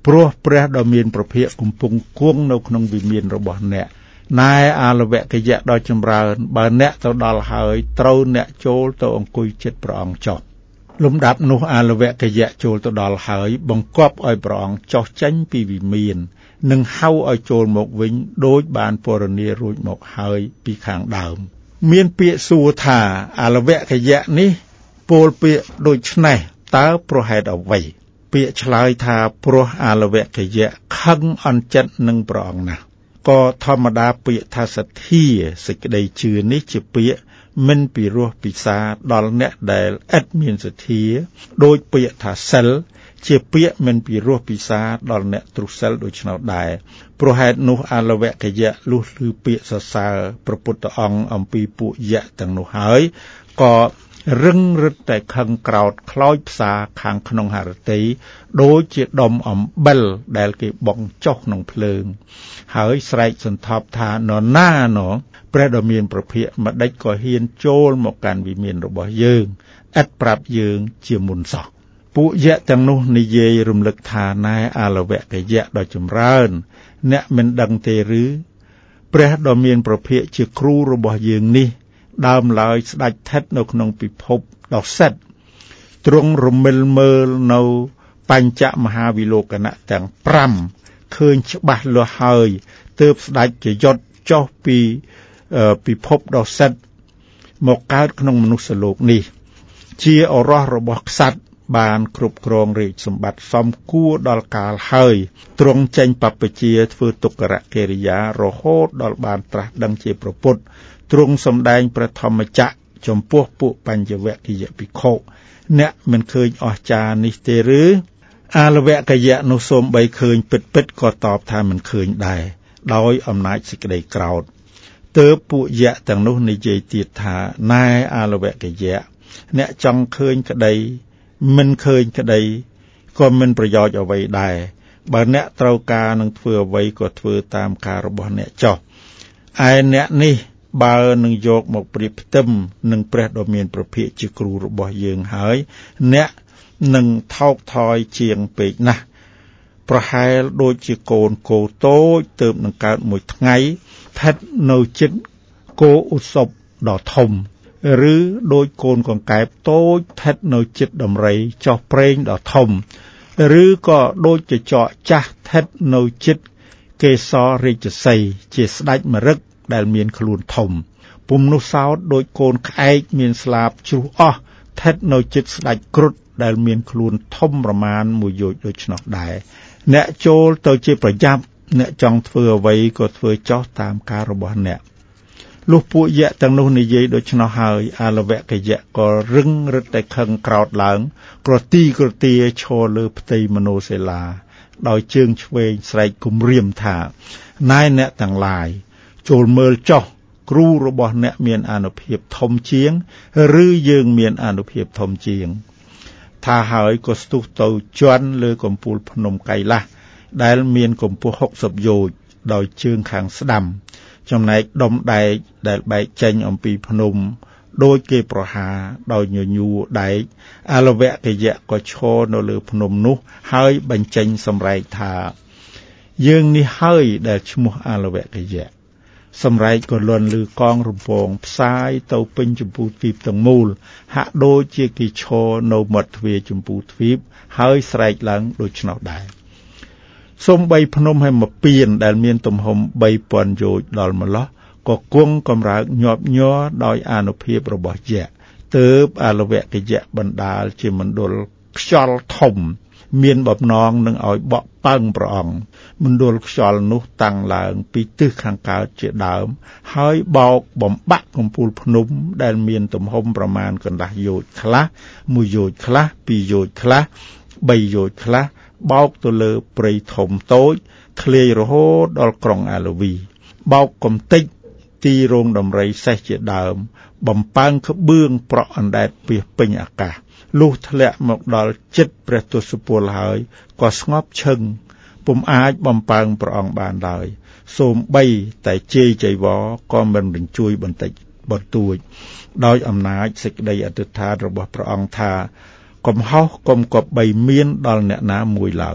ព្រោះព្រះដ៏មានព្រះភិក្ខកំពុងគង់នៅក្នុងវិមានរបស់អ្នកណែអាលវកយៈដ៏ចម្រើនបើអ្នកទៅដល់ហើយត្រូវអ្នកចូលទៅអង្គុយជិតព្រះអង្គចុះលំដាប់នោះអាលវកយៈចូលទៅដល់ហើយបង្គាប់ឲ្យព្រះអង្គចុះចេញពីវិមាននិងហៅឲ្យចូលមកវិញដោយបានពរនារួចមកហើយពីខាងដើមមានពាក្យសួរថាអាលវកយៈនេះពោលពាក្យដូច្នេះតើប្រហេតុអ្វីពាក្យឆ្លើយថាព្រោះអាលវកយៈខឹងអន់ចិត្តនឹងព្រះអង្គណាស់ក៏ធម្មតាពាក្យថាសទ្ធាសេចក្តីជឿនេះជាពាក្យមិនពិរោះពិសាដល់អ្នកដែលឥតមានសទ្ធាដោយពាក្យថាសិលជាពាក្យមិនពិរោះពិសាដល់អ្នកទ្រុសិលដូច្នោះដែរព្រោះហេតុនោះអាលវកយៈលុះឮពាក្យសរសើរព្រះពុទ្ធអង្គអំពីពួកយៈទាំងនោះហើយក៏រឹងរឹតតែខឹងក្រោតខ្លោចផ្សាខាងក្នុងហឫទ័យដូចជាដុំអំបិលដែលគេបង់ចុះក្នុងភ្លើងហើយស្រែកសន្ថប់ថានរណាណោព្រះដ៏មានព្រះភិក្ខម្ដេចក៏ហ៊ានចូលមកកាន់វិមានរបស់យើងឥតប្រាប់យើងជាមុនសោះពួកយៈទាំងនោះនិយាយរំលឹកថាណែអាលវកយៈដ៏ចម្រើនអ្នកមិនដឹងទេឬព្រះដ៏មានព្រះភិក្ខជាគ្រូរបស់យើងនេះដើមឡើយស្ដេចថិតនៅក្នុងពិភពដ៏សិទ្ធទ្រង់រមិលមើលនៅបញ្ចមហាវិលោកណៈទាំងប្រាំឃើញច្បាស់លាស់ហើយទើបស្ដេចជាយត់ចុះពីពិភពដ៏សិទ្ធមកកើតក្នុងមនុស្សលោកនេះជាឱរសរបស់ក្សត្របានគ្រប់គ្រងរាជសម្បត្តិសមគួរដល់កាលហើយទ្រង់ចេញបព្វជិធ្វើទុក្ករកិរិយារហូតដល់បានត្រាស់ដឹងជាព្រះពុទ្ធទ្រង់សម្ដែងព្រះធម្មចក្រចំពោះពួកបញ្ញវគិយភិក្ខុអ្នកមិនឃើញអស្ចារ្យនេះទេឬអាលវកយៈនោះសូមបីឃើញពិតពិតក៏តបថាមិនឃើញដែរដោយអំណាចសេចក្តីក្រោធទើបពួកយៈទាំងនោះនិយាយទៀតថាណែអាលវកយៈអ្នកចង់ឃើញក្តីមិនឃើញក្តីក៏មិនប្រយោជន៍អ្វីដែរបើអ្នកត្រូវការនឹងធ្វើអ្វីក៏ធ្វើតាមការរបស់អ្នកចុះឯអ្នកនេះបើនឹងយកមកប្រៀបផ្ទឹមនឹងព្រះដ៏មានព្រះភិក្ខជាគ្រូរបស់យើងហើយអ្នកនឹងថោកថយជាងពេកណាស់ប្រហែលដូចជាកូនគោតូចទើបនឹងកើតមួយថ្ងៃស្ថិតនៅជិតគោឧសភដ៏ធំឬដូចកូនកង្កែបតូចស្ថិតនៅជិតដំរីចោះប្រេងដ៏ធំឬក៏ដូចជាចកចាស់ស្ថិតនៅជិតកេសររាជសីជាស្ដេចម្រឹកដែលមានខ្លួនធំពុំនោះសោតដូចកូនក្អែកមានស្លាបជ្រុះអស់ស្ថិតនៅជិតស្ដេចគ្រុឌដែលមានខ្លួនធំប្រមាណមួយយោជដូច្នោះដែរអ្នកចូលទៅជាប្រយ័ត្នអ្នកចង់ធ្វើអ្វីក៏ធ្វើចោះតាមការរបស់អ្នកលុះពួកយៈទាំងនោះនិយាយដូច្នោះហើយអាលវកយៈក៏រឹងរឹតតែខឹងក្រោធឡើងក្រទីក្រទាឈរលើផ្ទៃមនោសិលាដោយជើងឆ្វេងស្រែកគំរាមថាណែអ្នកទាំងឡាយចូលមើលចុះគ្រូរបស់អ្នកមានអានុភាពធំជាងឬយើងមានអានុភាពធំជាងថាហើយក៏ស្ទុះទៅជន់លើកំពូលភ្នំកៃឡាសដែលមានកម្ពស់ហុកសិបយោជន៍ដោយជើងខាងស្ដាំចំណែកដុំដែកដែលបែកចេញអំពីភ្នំដោយគេប្រហារដោយញញួរដែកអាលវកយៈក៏ឈរនៅលើភ្នំនោះហើយបញ្ចេញសម្រែកថាយើងនេះហើយដែលឈ្មោះអាលវកយៈសម្រែកក៏លន់ឮកងរំពងផ្សាយទៅពេញជម្ពូទ្វីបទាំងមូលហាក់ដូចជាគេឈរនៅមាត់ទ្វារជម្ពូទ្វីបហើយស្រែកឡើងដូច្នោះដែរសូម្បីភ្នំហេមពៀនដែលមានទំហំបីពាន់យោជន៍ដល់ម្លោះក៏គង់កម្រើកញាប់ញ័រដោយអានុភាពរបស់យៈទើបអាលវកយៈបណ្ដាលជាមណ្ឌលខ្យល់ធំមានបំណងនឹងឲ្យបក់ប៉ើងព្រះអង្គមណ្ឌលខ្យល់នោះតាំងឡើងពីទិសខាងកើតជាដើមហើយបោកបំបាក់កំពូលភ្នំដែលមានទំហំប្រមាណកន្លះយោជន៍ខ្លះមួយយោជន៍ខ្លះពីរយោជន៍ខ្លះបីយោជន៍ខ្លះបោកទៅលើព្រៃធំតូចធ្លាយរហូតដល់ក្រុងអាឡូវីបោកកំតិចទីរោងដំរីសេះជាដើមបំពើងក្បឿងប្រក់អណ្ដែតពាសពេញអាកាសលុះធ្លាក់មកដល់ចិត្តព្រះទសពលហើយក៏ស្ងប់ឈឹងពុំអាចបំពើងព្រះអង្គបានឡើយសូម្បីតែជេរចៃវរក៏មិនរញ្ជួយបន្តិចបន្តួចដោយអំណាចសេចក្តីអធិដ្ឋានរបស់ព្រះអង្គថាកំហុសកុំគប្បីមានដល់អ្នកណាមួយឡើយ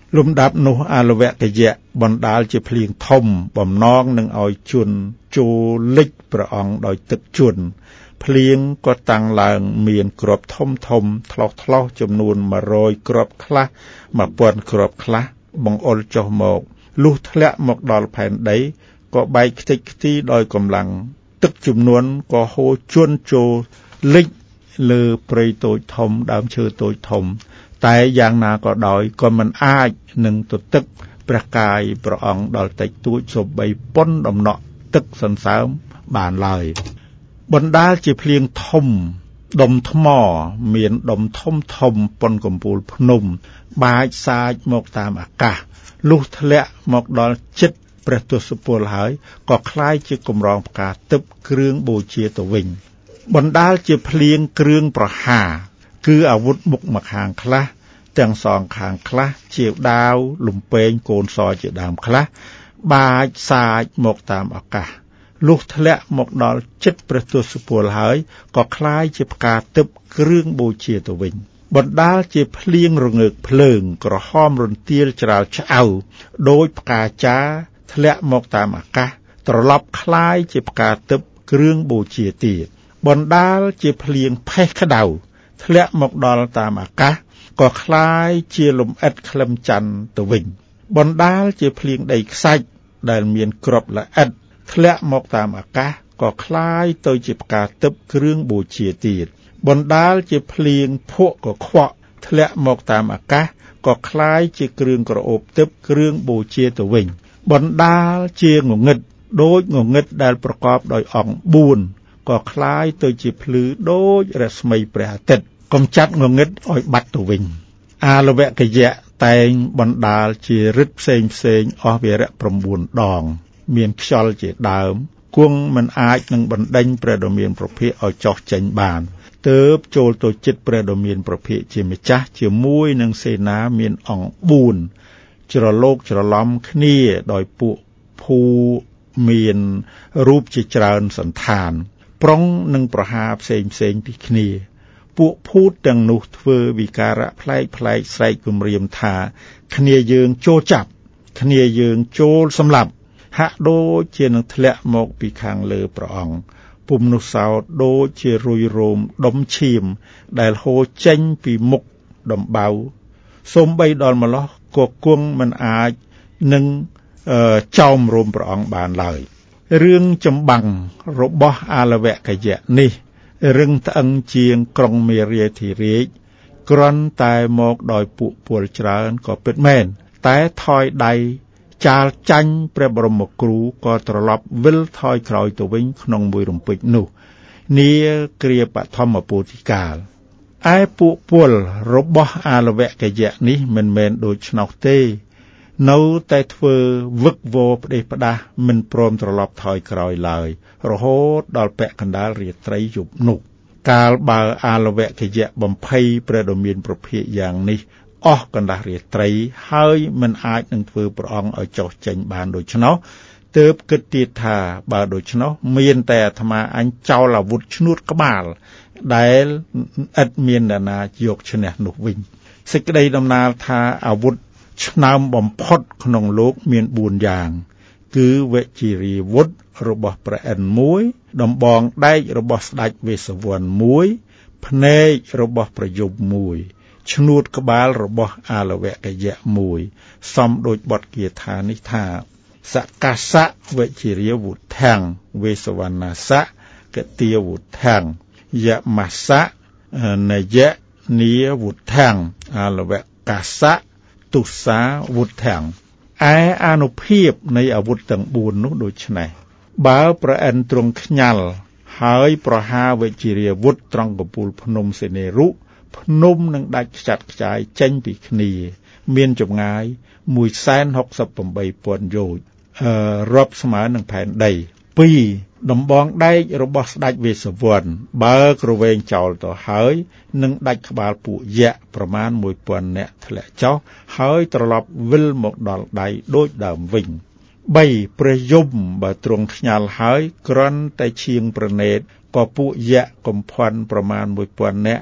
លំដាប់នោះអាលវៈកយៈបណ្ដាលជាភ្លៀងធំបំណងនឹងឲ្យជន់ចូលលិចព្រះអង្គដោយទឹកជន់ភ្លៀងក៏តាំងឡើងមានគ្រាប់ធំធំថ្លោះថ្លោះចំនួនមួយរយគ្រាប់ខ្លះមួយពាន់គ្រាប់ខ្លះបង្អុរចុះមកលុះធ្លាក់មកដល់ផែនដីក៏បែកខ្ទេចខ្ទីដោយកម្លាំងទឹកចំនួនក៏ហូរជន់ចូលលិចលើព្រៃតូចធំដើមឈើតូចធំតែយ៉ាងណាក៏ដោយក៏មិនអាចនឹងទទឹកព្រះកាយព្រះអង្គដល់តិចតួចសូម្បីប៉ុនដំណក់ទឹកសន្សើមបានឡើយបណ្ដាលជាភ្លៀងធំដុំថ្មមានដុំធំធំប៉ុនកំពូលភ្នំបាចសាចមកតាមអាកាសលុះធ្លាក់មកដល់ចិត្តព្រះទសពលហើយក៏คล้ายជាកម្រងផ្កាទឹកគ្រឿងបូជាទៅវិញបណ្ដាលជាភ្លៀងគ្រឿងប្រហារគឺអាវុធមុខម្ខាងខ្លះទាំងសងខាងខ្លះជាដាវលំពេងកូនសជាដើមខ្លះបាចសាចមកតាមអាកាសលុះធ្លាក់មកដល់ចិត្តព្រះទសពលហើយក៏คล้ายជាផ្កាទឹកគ្រឿងបូជាទៅវិញបណ្ដាលជាភ្លៀងរងើកភ្លើងក្រហមរន្ទាលច្រាលឆ្អៅដោយផ្កាចាធ្លាក់មកតាមអាកាសត្រឡប់คล้ายជាផ្កាទឹកគ្រឿងបូជាទៀតបណ្ដាលជាភ្លៀងផេះក្តៅធ្លាក់មកដល់តាមអាកាសក៏คล้ายជាលំអិតក្លឹមច័ន្ទទៅវិញបណ្ដាលជាភ្លៀងដីខ្សាច់ដែលមានគ្រាប់ល្អិតធ្លាក់មកតាមអាកាសក៏คล้ายទៅជាផ្កាទឹកគ្រឿងបូជាទៀតបណ្ដាលជាភ្លៀងភក់កខ្វក់ធ្លាក់មកតាមអាកាសក៏คล้ายជាគ្រឿងក្រអូបទឹកគ្រឿងបូជាទៅវិញបណ្ដាលជាងងឹតដូចងងឹតដែលប្រកបដោយអង្គបួនក៏คล้ายទៅជាភ្លឺដូចរស្មីព្រះអាទិត្យកំចាត់ងងឹតឲ្យបាត់ទៅវិញអាលវៈកយៈតែងបណ្ដាលជារិទ្ធផ្សេងផ្សេងអស់វារៈប្រាំបួនដងមានខ្យល់ជាដើមគង់មិនអាចនឹងបណ្ដេញព្រះដ៏មានប្រភិក្ខឲ្យចោះចេញបានទើបចូលទៅចិត្តព្រះដ៏មានប្រភិក្ខជាម្ចាស់ជាមួយនឹងសេនាមានអង្គបួនច្រឡោកច្រឡំគ្នាដោយពួកភូមានរូបជាច្រើនសន្តានប្រុងនឹងប្រហារផ្សេងផ្សេងពីគ្នាពួកភូតទាំងនោះធ្វើវិការៈផ្លែកផ្លែកស្រែកគំរាមថាគ្នាយើងចូលចាប់គ្នាយើងចូលសម្លាប់ហាក់ដូចជានឹងធ្លាក់មកពីខាងលើព្រះអង្គពុំនោះសោតដូចជារុយរោមដុំឈាមដែលហូរចេញពីមុខដំបៅសូម្បីដល់ម្លោះក៏គង់មិនអាចនឹងចោមរោមព្រះអង្គបានឡើយរឿងចម្បាំងរបស់អាលវៈកយៈនេះរឹងត្អឹងជាងក្រុងមេរាធិរាជគ្រាន់តែមកដោយពួកពលច្រើនក៏ពិតមែនតែថយដៃចាលចាញ់ព្រះបរមគ្រូក៏ត្រឡប់វិលថយក្រោយទៅវិញក្នុងមួយរំពេចនោះនាគ្រាបឋមពោធិកាលឯពួកពលរបស់អាលវៈកយៈនេះមិនមែនដូចឆ្នោតទេនៅតែធ្វើវឹកវរផ្ដេសផ្ដាសមិនព្រមត្រឡប់ថយក្រោយឡើយរហូតដល់ពាក់កណ្ដាលរាត្រីយប់នោះកាលបើអាលវៈកយៈបំភ័យព្រះដ៏មានប្រភិក្ខយ៉ាងនេះអស់កណ្ដាស់រាត្រីហើយមិនអាចនឹងធ្វើព្រះអង្គឲ្យចុះចេញបានដូច្នោះទើបគិតទៀតថាបើដូច្នោះមានតែអាត្មាអញចោលអាវុធឈ្នួតក្បាលដែលឥតមាននរណាយកឈ្នះនោះវិញសេចក្តីដំណាលថាអាវុធឆ្នើមបំផុតក្នុងលោកមានបួនយ៉ាងគឺវជីរីវុធរបស់ព្រះឥន្ទមួយដំបងដែករបស់ស្ដេចវេស្សវណ្ណមួយភ្នែករបស់ប្រយុទ្ធមួយឈ្នួតក្បាលរបស់អាលវៈកយៈមួយសំដូចបទគាថានេះថាសកាសៈវជីរាវុធាំងវេស្សវណ្ណាសៈកទាវុធាំងយមសៈនយៈនីវុធាំងអាលវៈកាសៈទុសាវុធាំងឯអានុភាពនៃអាវុធទាំងបួននោះដូច្នេះបើព្រះឥន្ទទ្រង់ខ្ញាល់ហើយប្រហារវជីរាវុធត្រង់កំពូលភ្នំសេនេរុភ្នំនឹងដាច់ខ្ចាត់ខ្ចាយចេញពីគ្នាមានចម្ងាយមួយសែនហុកសិបប្រាំបីពាន់យោជន៍អឺរាប់ស្មើនឹងផែនដីពីរដំបងដែករបស់ស្ដេចវេស្សវណ្ណបើក្រវែងចោលទៅហើយនឹងដាច់ក្បាលពួកយៈប្រមាណមួយពាន់នាក់ធ្លាក់ចុះហើយត្រឡប់វិលមកដល់ដៃដូចដើមវិញបីព្រះយមបើទ្រង់ខ្ញាល់ហើយគ្រាន់តែឈៀងប្រណេតក៏ពួកយៈកំផាន់ប្រមាណមួយពាន់នាក់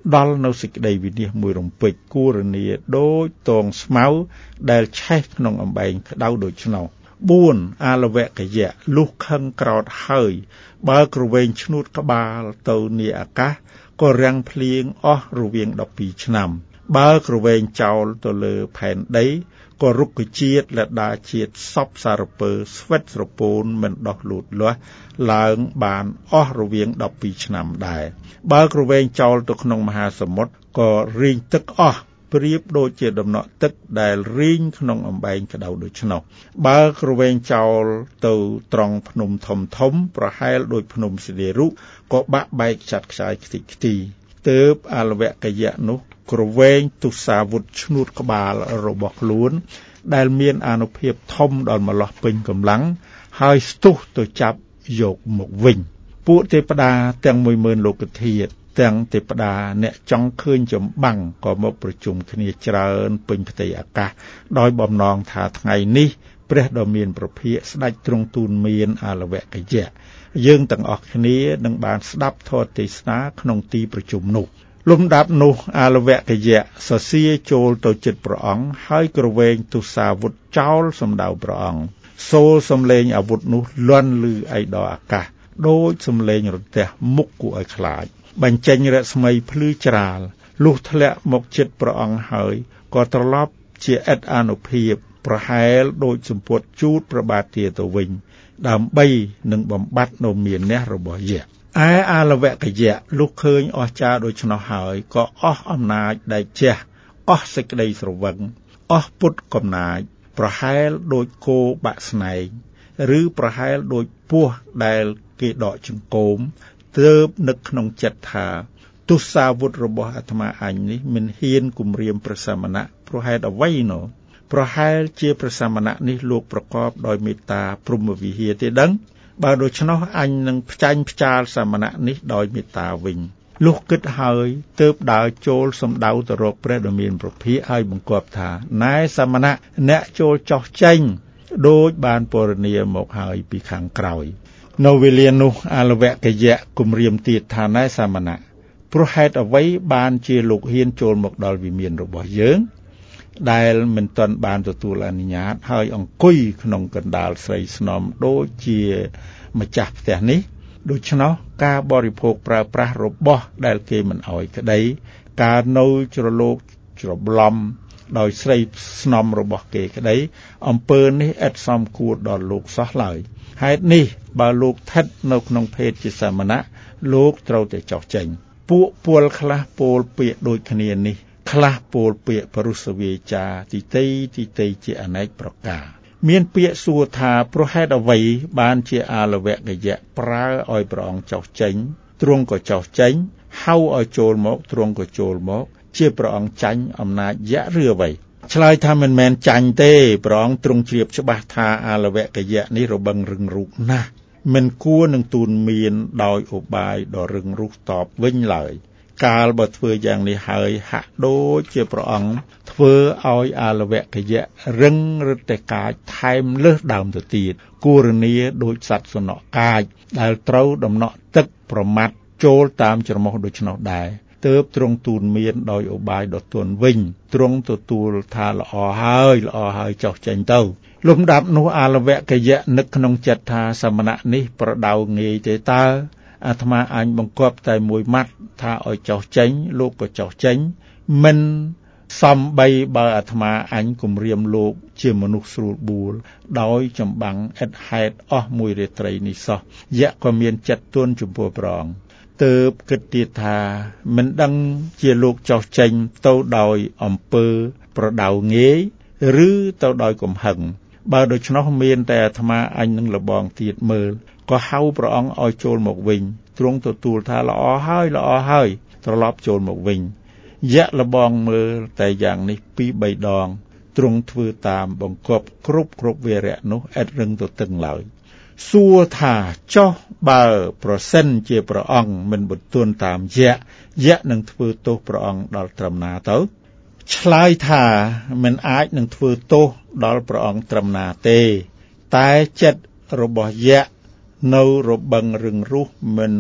ដល់នៅសេចក្តីវិនិច្ឆ័យមួយរំពេចគូរនីដូចតងស្មៅដែលឆេះក្នុងអំបែងក្តៅដូចឆ្នោបួនអាលវកយៈលុះខឹងក្រោតហើយបើក្រវែងឈ្នួតក្បាលទៅនាអាកាសក៏រាំងភ្លៀងអស់រវាងដប់ពីរឆ្នាំបើក្រវែងចោលទៅលើផែនដីក៏រុក្ខជាតិលដាជាតិសពសារពើស្វិតស្រពោនមិនដោះលូតលាស់ឡើងបានអស់រវាងដប់ពីរឆ្នាំដែរបើក្រវែងចោលទៅក្នុងមហាសមុទ្រក៏រីងទឹកអស់ប្រៀបដូចជាដំណក់ទឹកដែលរីងក្នុងអំបែងក្តៅដូច្នោះបើក្រវែងចោលទៅត្រង់ភ្នំធំធំប្រហែលដូចភ្នំសិរីរុក៏បាក់បែកចាត់ខ្ចាយខ្ទេចខ្ទីទើបអាលវកយៈនោះក្រវែងទុសាវុធឈ្នួតក្បាលរបស់ខ្លួនដែលមានអានុភាពធំដល់ម្លោះពេញកម្លាំងហើយស្ទុះទៅចាប់យកមកវិញពួកទេវតាទាំង មួយម៉ឺន លោកធាតុទាំងទេវតាអ្នកចង់ឃើញចម្បាំងក៏មកប្រជុំគ្នាច្រើនពេញផ្ទៃអាកាសដោយបំណងថាថ្ងៃនេះព្រះដ៏មានប្រភាកស្ដេចទ្រង់ទូលមានអាលវកយៈយើងទាំងអស់គ្នានឹងបានស្ដាប់ធម៌ទេសនាក្នុងទីប្រជុំនោះលំដាប់នោះអាលវកយៈសសៀចូលទៅជិតព្រះអង្គហើយក្រវែងទុសាវុធចោលសម្ដៅព្រះអង្គសូរសំឡេងអាវុធនោះលាន់ឮឯដល់អាកាសដូចសំឡេងរន្ទះមុខគួរឲ្យខ្លាចបញ្ចេញរស្មីភ្លឺច្រាលលុះធ្លាក់មកជិតព្រះអង្គហើយក៏ត្រឡប់ជាឥតអានុភាពប្រហែលដូចសម្ពុតជូតប្របាទទាទៅវិញដើម្បីនឹងបំបត្តិនៅមានះរបស់យៈឯអាលវកយៈលុះឃើញអស្ចារ្យដូច្នោះហើយក៏អស់អំណាចដែលជះអស់សេចក្តីស្រវឹងអស់ពុតកំណាចប្រហែលដូចគោបាក់ស្នែងឬប្រហែលដូចពស់ដែលគេដកចង្កូមទើបនឹកក្នុងចិត្តថាទុសាវុធរបស់អាត្មាអញនេះមិនហ៊ានគំរាមព្រះសមណៈព្រោះហេតុអ្វីណោប្រហែលជាព្រះសមណៈនេះលោកប្រកបដោយមេត្តាព្រហ្មវិហារទេដឹងបើដូច្នោះអញនឹងផ្ចាញ់ផ្ចាលសមណៈនេះដោយមេត្តាវិញលុះគិតហើយទើបដើរចូលសម្ដៅទៅរកព្រះដ៏មានប្រភាកហើយបង្គាប់ថាណែសមណៈអ្នកចូលចោះចេញដូចបានពរនាមកហើយពីខាងក្រោយនៅវេលានោះអាលវកយៈគំរាមទៀតថាណែសមណៈព្រោះហេតុអ្វីបានជាលោកហ៊ានចូលមកដល់វិមានរបស់យើងដែលមិនទាន់បានទទួលអនុញ្ញាតហើយអង្គុយក្នុងកណ្ដាលស្រីស្នំដូចជាម្ចាស់ផ្ទះនេះដូច្នោះការបរិភោគប្រើប្រាស់របស់ដែលគេមិនអោយក្តីការនៅជ្រលោកច្រឡំដោយស្រីស្នំរបស់គេក្តីអំពើនេះឥតសមគួរដល់លោកសោះឡើយហេតុនេះបើលោកស្ថិតនៅក្នុងភេទជាសាមណៈលោកត្រូវតែចោះចេញពួកពលខ្លះពោលពាក្យដូចគ្នានេះខ្លះពោលពាក្យបរុសវាចាទីតីទីតីជាអនេកប្រការមានពាក្យសួរថាព្រោះហេតុអ្វីបានជាអាលវកយៈប្រើឲ្យព្រះអង្គចោះចេញទ្រង់ក៏ចោះចេញហៅឲ្យចូលមកទ្រង់ក៏ចូលមកជាព្រះអង្គចាញ់អំណាចយៈឬអ្វីឆ្លើយថាមិនមែនចាញ់ទេព្រះអង្គទ្រង់ជ្រាបច្បាស់ថាអាលវកយៈនេះរបឹងរឹងរូសណាស់មិនគួរនឹងទូនមានដោយឧបាយដ៏រឹងរូសតបវិញឡើយកាលបើធ្វើយ៉ាងនេះហើយហាក់ដូចជាព្រះអង្គធ្វើឲ្យអាលវកយៈរឹងរឹតតែកាចថែមលើសដើមទៅទៀតគូរនីដូចសត្វសនក់កាចដែលត្រូវដំណក់ទឹកប្រមាត់ចូលតាមច្រមុះដូច្នោះដែរទើបទ្រង់ទូនមានដោយឧបាយដ៏ទន់វិញទ្រង់ទទួលថាល្អហើយល្អហើយចោះចេញទៅលំដាប់នោះអាលវកយៈនឹកក្នុងចិត្តថាសមណៈនេះប្រដៅងាយទេតើអាត្មាអញបង្គាប់តែមួយម៉ាត់ថាឲ្យចោះចេញលោកក៏ចោះចេញមិនសំបីបើអាត្មាអញគំរាមលោកជាមនុស្សស្រួលបួលដោយចម្បាំងឥតហេតុអស់មួយរាត្រីនេះសោះយៈក៏មានចិត្តទន់ចំពោះព្រះអង្គទើបគិតទៀតថាមិនដឹងជាលោកចោះចេញទៅដោយអំពើប្រដៅងាយឬទៅដោយកំហឹងបើដូច្នោះមានតែអាត្មាអញនឹងលបងទៀតមើលក៏ហៅព្រះអង្គឲ្យចូលមកវិញទ្រង់ទទួលថាល្អហើយល្អហើយត្រឡប់ចូលមកវិញយៈលបងមើលតែយ៉ាងនេះពីរបីដងទ្រង់ធ្វើតាមបង្គាប់គ្រប់គ្រប់វេរៈនោះឥតរឹងទៅតឹងឡើយសួរថាចុះបើប្រសិនជាព្រះអង្គមិនបន្ទន់តាមយៈយៈនឹងធ្វើទោសព្រះអង្គដល់ត្រឹមណាទៅឆ្លើយថាមិនអាចនឹងធ្វើទោសដល់ព្រះអង្គត្រឹមណាទេតែចិត្តរបស់យៈនៅរបឹងរឹងរូសមិន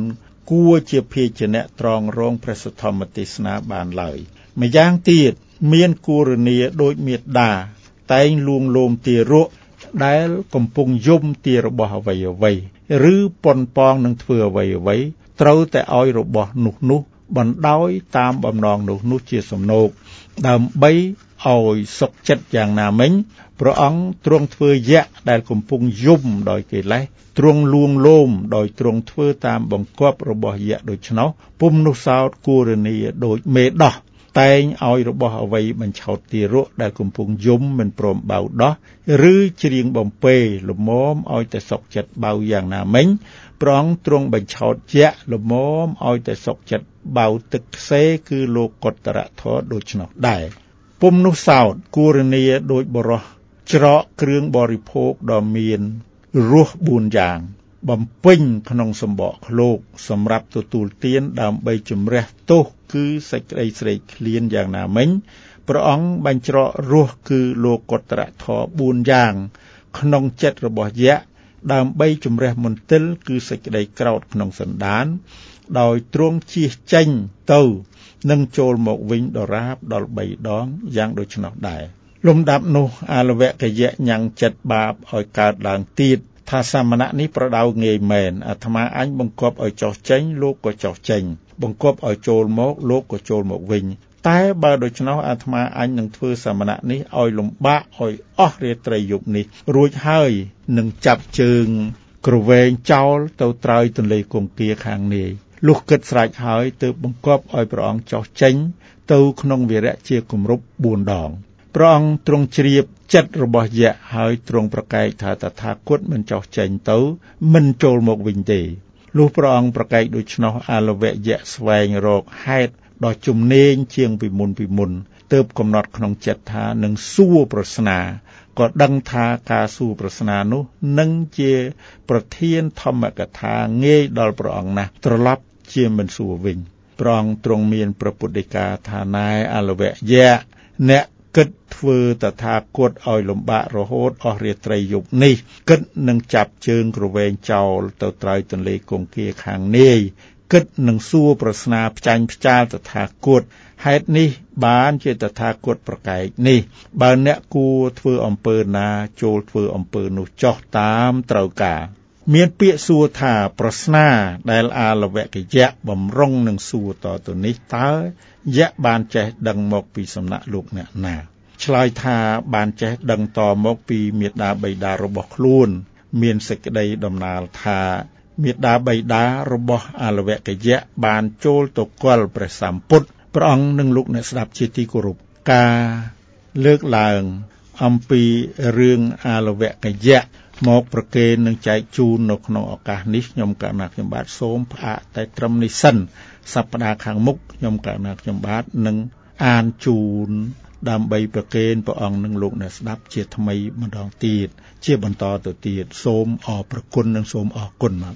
គួរជាភាជនៈត្រង់រងព្រះសទ្ធម្មទេសនាបានឡើយម្យ៉ាងទៀតមានគូរនីដូចមេត្តាតែងលួងលោមទារកដែលកំពុងយំទារបស់អ្វីអ្វីឬប៉ុនប៉ងនឹងធ្វើអ្វីអ្វីត្រូវតែឲ្យរបស់នោះនោះបណ្ដោយតាមបំណងនោះនោះជាសំណោកដើម្បីឲ្យសុខចិត្តយ៉ាងណាមិញព្រះអង្គទ្រង់ធ្វើយៈដែលកំពុងយំដោយកិលេសទ្រង់លួងលោមដោយទ្រង់ធ្វើតាមបង្គាប់របស់យៈដូច្នោះពុំនោះសោតគូរនីដូចមេដោះតែងឲ្យរបស់អ្វីបញ្ឆោតទារកដែលកំពុងយំមិនព្រមបៅដោះឬច្រៀងបំពេលមមឲ្យតែសុខចិត្តបៅយ៉ាងណាមិញព្រះអង្គទ្រង់បញ្ឆោតយៈលមមឲ្យតែសុខចិត្តបៅទឹកខ្សេគឺលោកកតរធរដូច្នោះដែរពុំនោះសោតគូរនីដូចបរោះច្រកគ្រឿងបរិភោគដ៏មានរសបួនយ៉ាងបំពេញក្នុងសម្បកឃ្លោកសម្រាប់ទទួលទានដើម្បីជំរះទោសគឺសេចក្តីស្រេកឃ្លានយ៉ាងណាមិញព្រះអង្គបាញ់ច្រករសគឺលោកកតរធរបួនយ៉ាងក្នុងចិត្តរបស់យៈដើម្បីជំរះមន្ទិលគឺសេចក្តីក្រោធក្នុងសន្តានដោយទ្រង់ជៀសចេញទៅនឹងចូលមកវិញដរាបដល់បីដងយ៉ាងដូច្នោះដែរលំដាប់នោះអាលវកយៈញ៉ាំងចិត្តបាបឲ្យកើតឡើងទៀតថាសាមណៈនេះប្រដៅងាយមែនអាត្មាអញបង្គាប់ឲ្យចោះចេញលោកក៏ចោះចេញបង្គាប់ឲ្យចូលមកលោកក៏ចូលមកវិញតែបើដូច្នោះអាត្មាអញនឹងធ្វើសាមណៈនេះឲ្យលំបាកឲ្យអស់រាត្រីយប់នេះរួចហើយនឹងចាប់ជើងក្រវែងចោលទៅត្រើយទន្លេគង្គាខាងនាយលុះគិតស្រេចហើយទើបបង្គាប់ឲ្យព្រះអង្គចោះចេញទៅក្នុងវីរៈជាគម្រប់បួនដងព្រះអង្គទ្រង់ជ្រាបចិត្តរបស់យៈហើយទ្រង់ប្រកែកថាតថាគតមិនចោះចេញទៅមិនចូលមកវិញទេលុះព្រះអង្គប្រកែកដូច្នោះអាលវយៈស្វែងរកហេតុដ៏ជំនេញជាងពីមុនពីមុនទើបកំណត់ក្នុងចិត្តថានឹងសួរប្រស្នាក៏ដឹងថាការសួរប្រស្នានោះនឹងជាប្រធានធម្មកថាងាយដល់ព្រះអង្គណាស់ត្រឡប់ជាមិនសួរវិញព្រះអង្គទ្រង់មានព្រះពុទ្ធដីកាថាណែអាលវយៈអ្នកគិតធ្វើតថាគតឲ្យលំបាករហូតអស់រាត្រីយប់នេះគិតនឹងចាប់ជើងក្រវែងចោលទៅត្រើយទន្លេគង្គាខាងនាយគិតនឹងសួរប្រស្នាផ្ចាញ់ផ្ចាលតថាគតហេតុនេះបានជាតថាគតប្រកែកនេះបើអ្នកគួរធ្វើអំពើណាចូលធ្វើអំពើនោះចោះតាមត្រូវការមានពាក្យសួរថាប្រស្នាដែលអាលវកយៈបំរុងនឹងសួរតទៅនេះតើយៈបានចេះដឹងមកពីសំណាក់លោកអ្នកណាឆ្លើយថាបានចេះដឹងតមកពីមេដាបៃតារបស់ខ្លួនមានសេចក្តីដំណាលថាមេដាបៃតារបស់អាលវកយៈបានចូលទៅគល់ព្រះសម្ពុទ្ធព្រះអង្គនិងលោកអ្នកស្ដាប់ជាទីគោរពការលើកឡើងអំពីរឿងអាលវកយៈមកប្រគេននឹងចែកជូននៅក្នុងឱកាសនេះខ្ញុំកណ្ណាខ្ញុំបាទសូមផ្អាកតែត្រឹមនេះសិនសប្តាហ៍ខាងមុខខ្ញុំកណ្ណាខ្ញុំបាទនឹងអានជូនដើម្បីប្រគេនព្រះអង្គនឹងលោកអ្នកស្ដាប់ជាថ្មីម្ដងទៀតជាបន្តទៅទៀតសូមអរព្រគុណនិងសូមអរគុណបាទ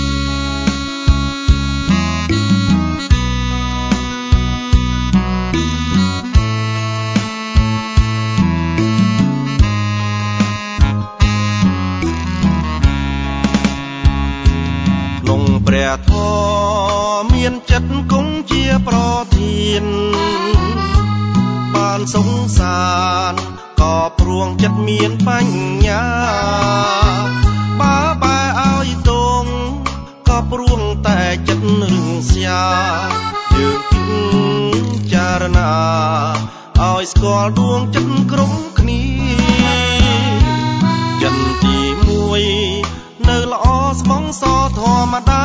ព្រះធម៌មានចិត្តគង់ជាប្រធានបានសង្សារក៏ព្រួងចិត្តមានបញ្ញាបើបែឲ្យទងក៏ព្រួងតែចិត្តរឹងស្យាយើងពិចារណាឲ្យស្គាល់ដួងចិត្តក្រុមគ្នាចិនទីមួយនៅល្អស្មងសធម្មតា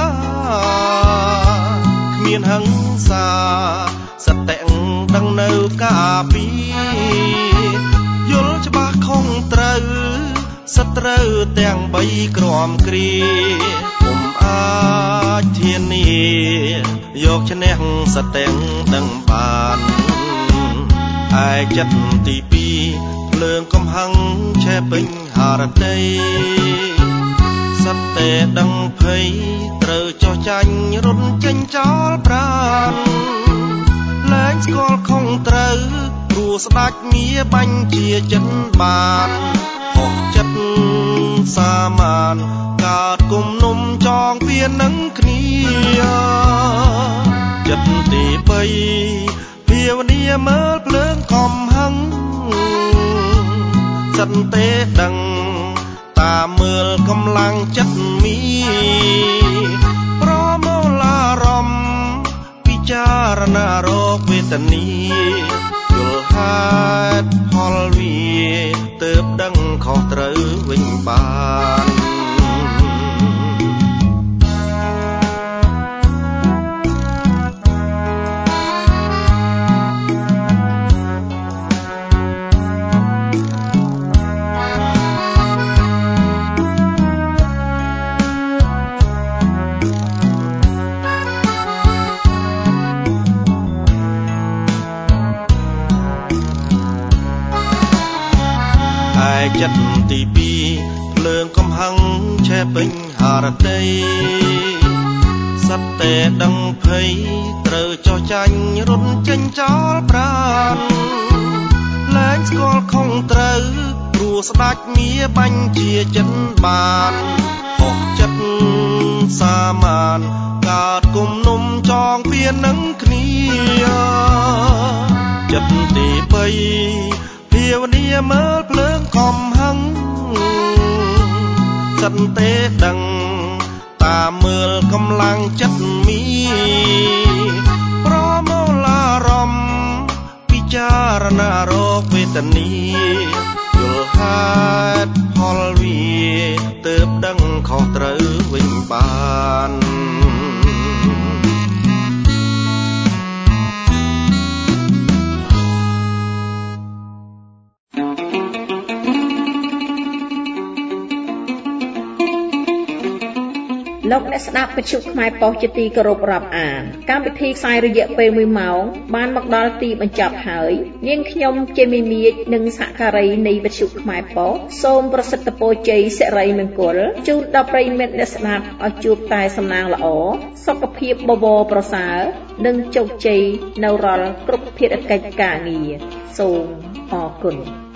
គ្មានហិង្សាសតិដឹងនៅការពីយល់ច្បាស់ខុសត្រូវសត្រូវទាំងបីក្រំគ្រាពុំអាចធានាយកឈ្នះសតិដឹងបានឯចិត្តទីពីរភ្លើងកំហឹងឆេះពេញហារតីសត្វតែដឹងភ័យត្រូវចោះចាញ់រត់ចេញចោលប្រាណលែងស្គាល់ខុសត្រូវព្រោះស្ដាច់មាបាញ់ជាចិត្តបានហោះចិត្តសាមានកើតគុំនុំចោងពៀននឹងគ្នាចិត្តទីបីភាវនាមើលភ្លើងកំហឹងសិនទេដឹងតាមមើលកម្លាំងចិត្តមីប្រមូលអារម្មណ៍ពិចារណារកវេទនាយល់ហេតុផលវាទើបដឹងខុសត្រូវវិញបានចិត្តទីពីរភ្លើងកំហឹងឆេះពេញហារតីសត្វតែដឹងភ័យត្រូវចោះចាញ់រត់ចេញចោលប្រាណលែងស្គាល់ខុសត្រូវព្រោះស្ដាច់មាបាញ់ជាចិត្តបានហោះចិត្តសាមានកើតគុំនុំចងពៀននឹងគ្នាចិត្តទីបីភាវនាមើលភ្លើងកំហឹងសិនទេដឹងតាមមើលកម្លាំងចិត្តមីប្រមូលអារម្មណ៍ពិចារណារកវេទនាយល់ហេតុផលវាទើបដឹងខុសត្រូវវិញបានលោកអ្នកស្ដាប់វិទ្យុខ្មែរប៉ុស្តិ៍ជាទីគោរពរាប់អានកម្មវិធីផ្សាយរយៈពេលមួយម៉ោងបានមកដល់ទីបញ្ចប់ហើយនាងខ្ញុំជាមីមៀចនិងសហការីនៃវិទ្យុខ្មែរប៉ុស្តិ៍សូមប្រសិទ្ធពរជ័យសិរីមង្គលជូនដល់ប្រិយមិត្តអ្នកស្ដាប់ឲ្យជួបតែសំណាងល្អសុខភាពបបរប្រសើរនិងជោគជ័យនៅរាល់គ្រប់ភារកិច្ចការងារសូមអរគុណ